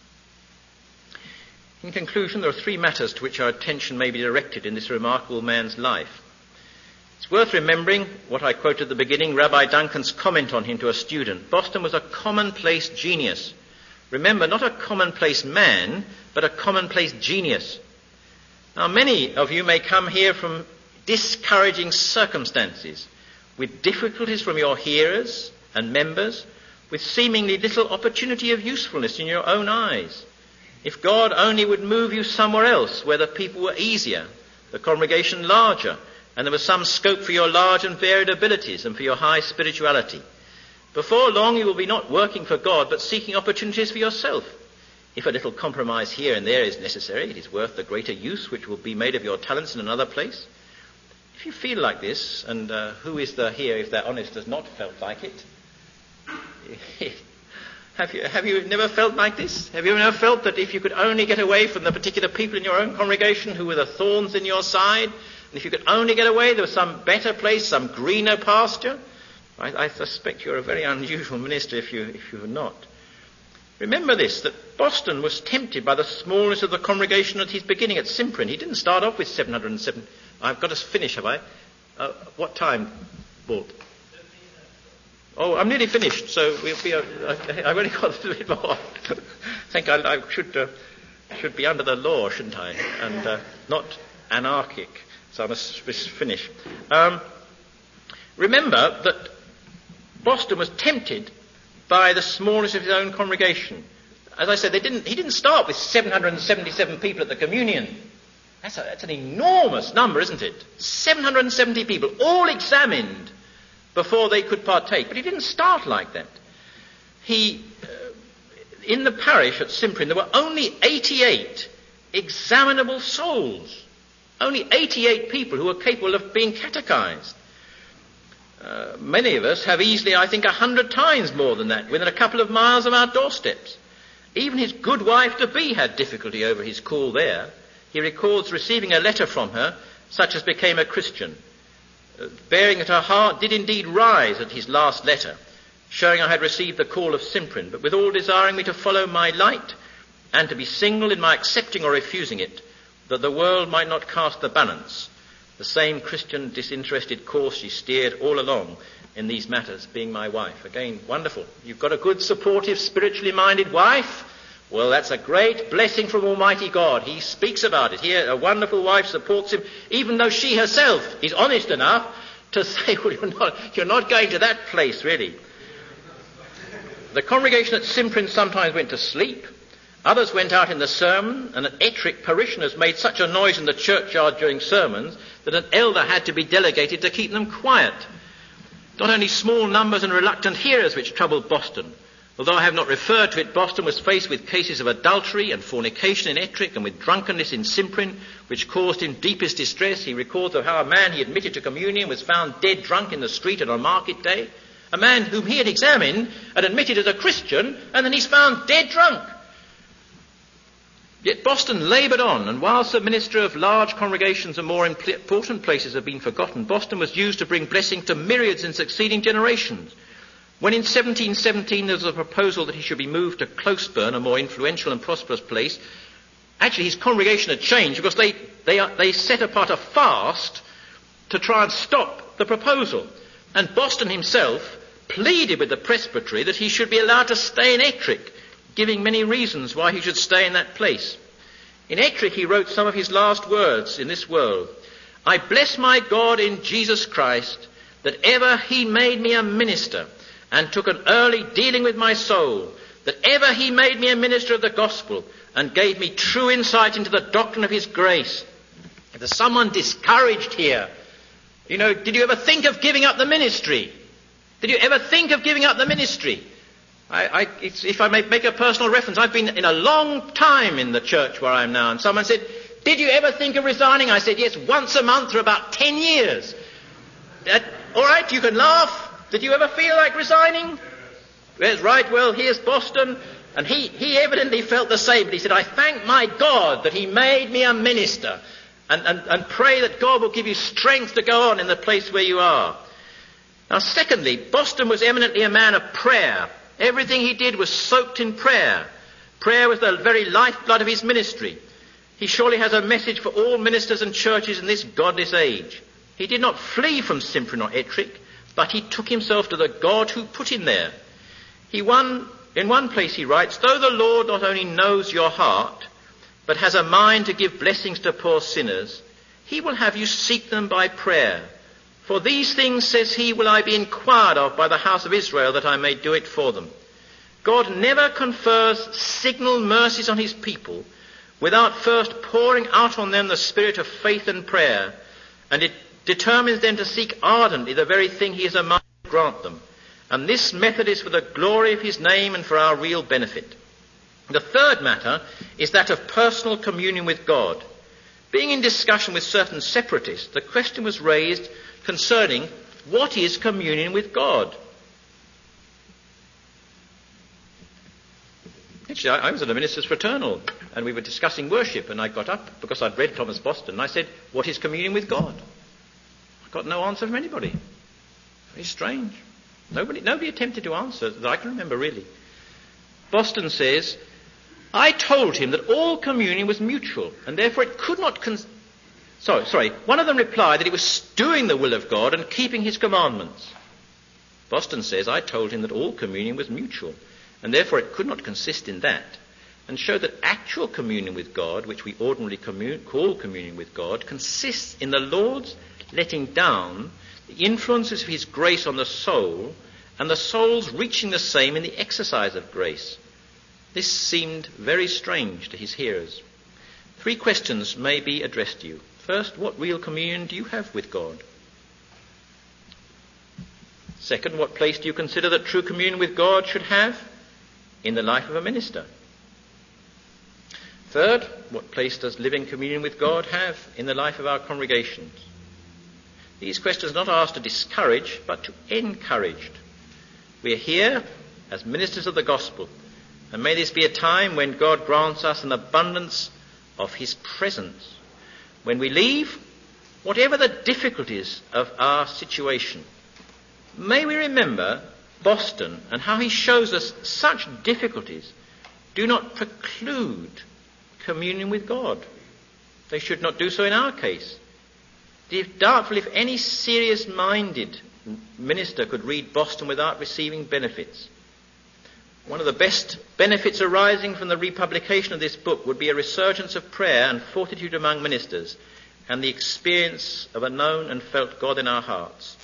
In conclusion, there are three matters to which our attention may be directed in this remarkable man's life. It's worth remembering what I quoted at the beginning, Rabbi Duncan's comment on him to a student. Boston was a commonplace genius. Remember, not a commonplace man, but a commonplace genius. Now, many of you may come here from discouraging circumstances, with difficulties from your hearers and members, with seemingly little opportunity of usefulness in your own eyes. If God only would move you somewhere else, where the people were easier, the congregation larger, and there was some scope for your large and varied abilities and for your high spirituality. Before long you will be not working for God, but seeking opportunities for yourself. If a little compromise here and there is necessary, it is worth the greater use which will be made of your talents in another place. If you feel like this, and uh, who is there here, if they're honest, has not felt like it? have you have you never felt like this? Have you never felt that if you could only get away from the particular people in your own congregation who were the thorns in your side, and if you could only get away, there was some better place, some greener pasture? I, I suspect you're a very unusual minister if you if you're not. Remember this, that Boston was tempted by the smallness of the congregation at his beginning at Simprin. He didn't start off with seven hundred seven. I've got to finish, have I? Uh, what time, Walt? Oh, I'm nearly finished, so we'll be. Uh, I've only got a little bit more. I think I, I should uh, should be under the law, shouldn't I? And uh, not anarchic. So I must finish. Um, remember that Boston was tempted by the smallness of his own congregation. As I said, they didn't. He didn't start with seven hundred seventy-seven people at the communion. That's, a, that's an enormous number, isn't it? seven hundred seventy people, all examined before they could partake. But he didn't start like that. He, uh, in the parish at Simprin, there were only eighty-eight examinable souls. Only eighty-eight people who were capable of being catechized. Uh, many of us have easily, I think, a hundred times more than that, within a couple of miles of our doorsteps. Even his good wife-to-be had difficulty over his call there. He records receiving a letter from her, such as became a Christian. Uh, bearing that her heart did indeed rise at his last letter, showing I had received the call of Cyprian, but withal desiring me to follow my light, and to be single in my accepting or refusing it, that the world might not cast the balance. The same Christian disinterested course she steered all along in these matters, being my wife. Again, wonderful. You've got a good, supportive, spiritually minded wife. Well, that's a great blessing from Almighty God. He speaks about it. Here, a wonderful wife supports him, even though she herself is honest enough to say, well, you're not, you're not going to that place, really. The congregation at Cyprian sometimes went to sleep. Others went out in the sermon, and at Ettrick, parishioners made such a noise in the churchyard during sermons that an elder had to be delegated to keep them quiet. Not only small numbers and reluctant hearers which troubled Boston. Although I have not referred to it, Boston was faced with cases of adultery and fornication in Ettrick and with drunkenness in Cyprian, which caused him deepest distress. He records of how a man he admitted to communion was found dead drunk in the street on a market day. A man whom he had examined and admitted as a Christian, and then he's found dead drunk. Yet Boston laboured on, and whilst the minister of large congregations and more important places have been forgotten, Boston was used to bring blessing to myriads in succeeding generations. When in seventeen seventeen there was a proposal that he should be moved to Closeburn, a more influential and prosperous place, actually his congregation had changed because they, they, they set apart a fast to try and stop the proposal. And Boston himself pleaded with the presbytery that he should be allowed to stay in Ettrick, giving many reasons why he should stay in that place. In Ettrick he wrote some of his last words in this world. I bless my God in Jesus Christ that ever he made me a minister and took an early dealing with my soul, that ever he made me a minister of the gospel and gave me true insight into the doctrine of his grace. If there's someone discouraged here, you know, did you ever think of giving up the ministry? Did you ever think of giving up the ministry? I, I, it's, if I may make a personal reference, I've been in a long time in the church where I am now, and someone said, did you ever think of resigning? I said, yes, once a month for about ten years. That, all right, you can laugh. Did you ever feel like resigning? Yes, right, well, here's Boston, and he, he evidently felt the same, but he said, I thank my God that he made me a minister, and, and, and pray that God will give you strength to go on in the place where you are. Now, secondly, Boston was eminently a man of prayer. Everything he did was soaked in prayer. Prayer was the very lifeblood of his ministry. He surely has a message for all ministers and churches in this godless age. He did not flee from Cyprian or Ettrick, but he took himself to the God who put him there. He won, in one place he writes, though the Lord not only knows your heart, but has a mind to give blessings to poor sinners, he will have you seek them by prayer. For these things, says he, will I be inquired of by the house of Israel, that I may do it for them. God never confers signal mercies on his people without first pouring out on them the spirit of faith and prayer, and it determines them to seek ardently the very thing he is a mind to grant them. And this method is for the glory of his name and for our real benefit. The third matter is that of personal communion with God. Being in discussion with certain separatists, the question was raised concerning what is communion with God. Actually, I, I was at a minister's fraternal, and we were discussing worship, and I got up because I'd read Thomas Boston, and I said, what is communion with God? I got no answer from anybody. Very strange. Nobody, nobody attempted to answer that I can remember, really. Boston says, I told him that all communion was mutual, and therefore it could not... Con- sorry, sorry. One of them replied that he was doing the will of God and keeping his commandments. Boston says, I told him that all communion was mutual, and therefore it could not consist in that, and showed that actual communion with God, which we ordinarily commun- call communion with God, consists in the Lord's letting down the influences of his grace on the soul, and the soul's reaching the same in the exercise of grace. This seemed very strange to his hearers. Three questions may be addressed to you. First, what real communion do you have with God? Second, what place do you consider that true communion with God should have in the life of a minister? Third, what place does living communion with God have in the life of our congregations? These questions are not asked to discourage, but to encourage. We are here as ministers of the gospel, and may this be a time when God grants us an abundance of his presence. When we leave, whatever the difficulties of our situation, may we remember Boston and how he shows us such difficulties do not preclude communion with God. They should not do so in our case. It is doubtful if any serious-minded minister could read Boston without receiving benefits. One of the best benefits arising from the republication of this book would be a resurgence of prayer and fortitude among ministers and the experience of a known and felt God in our hearts.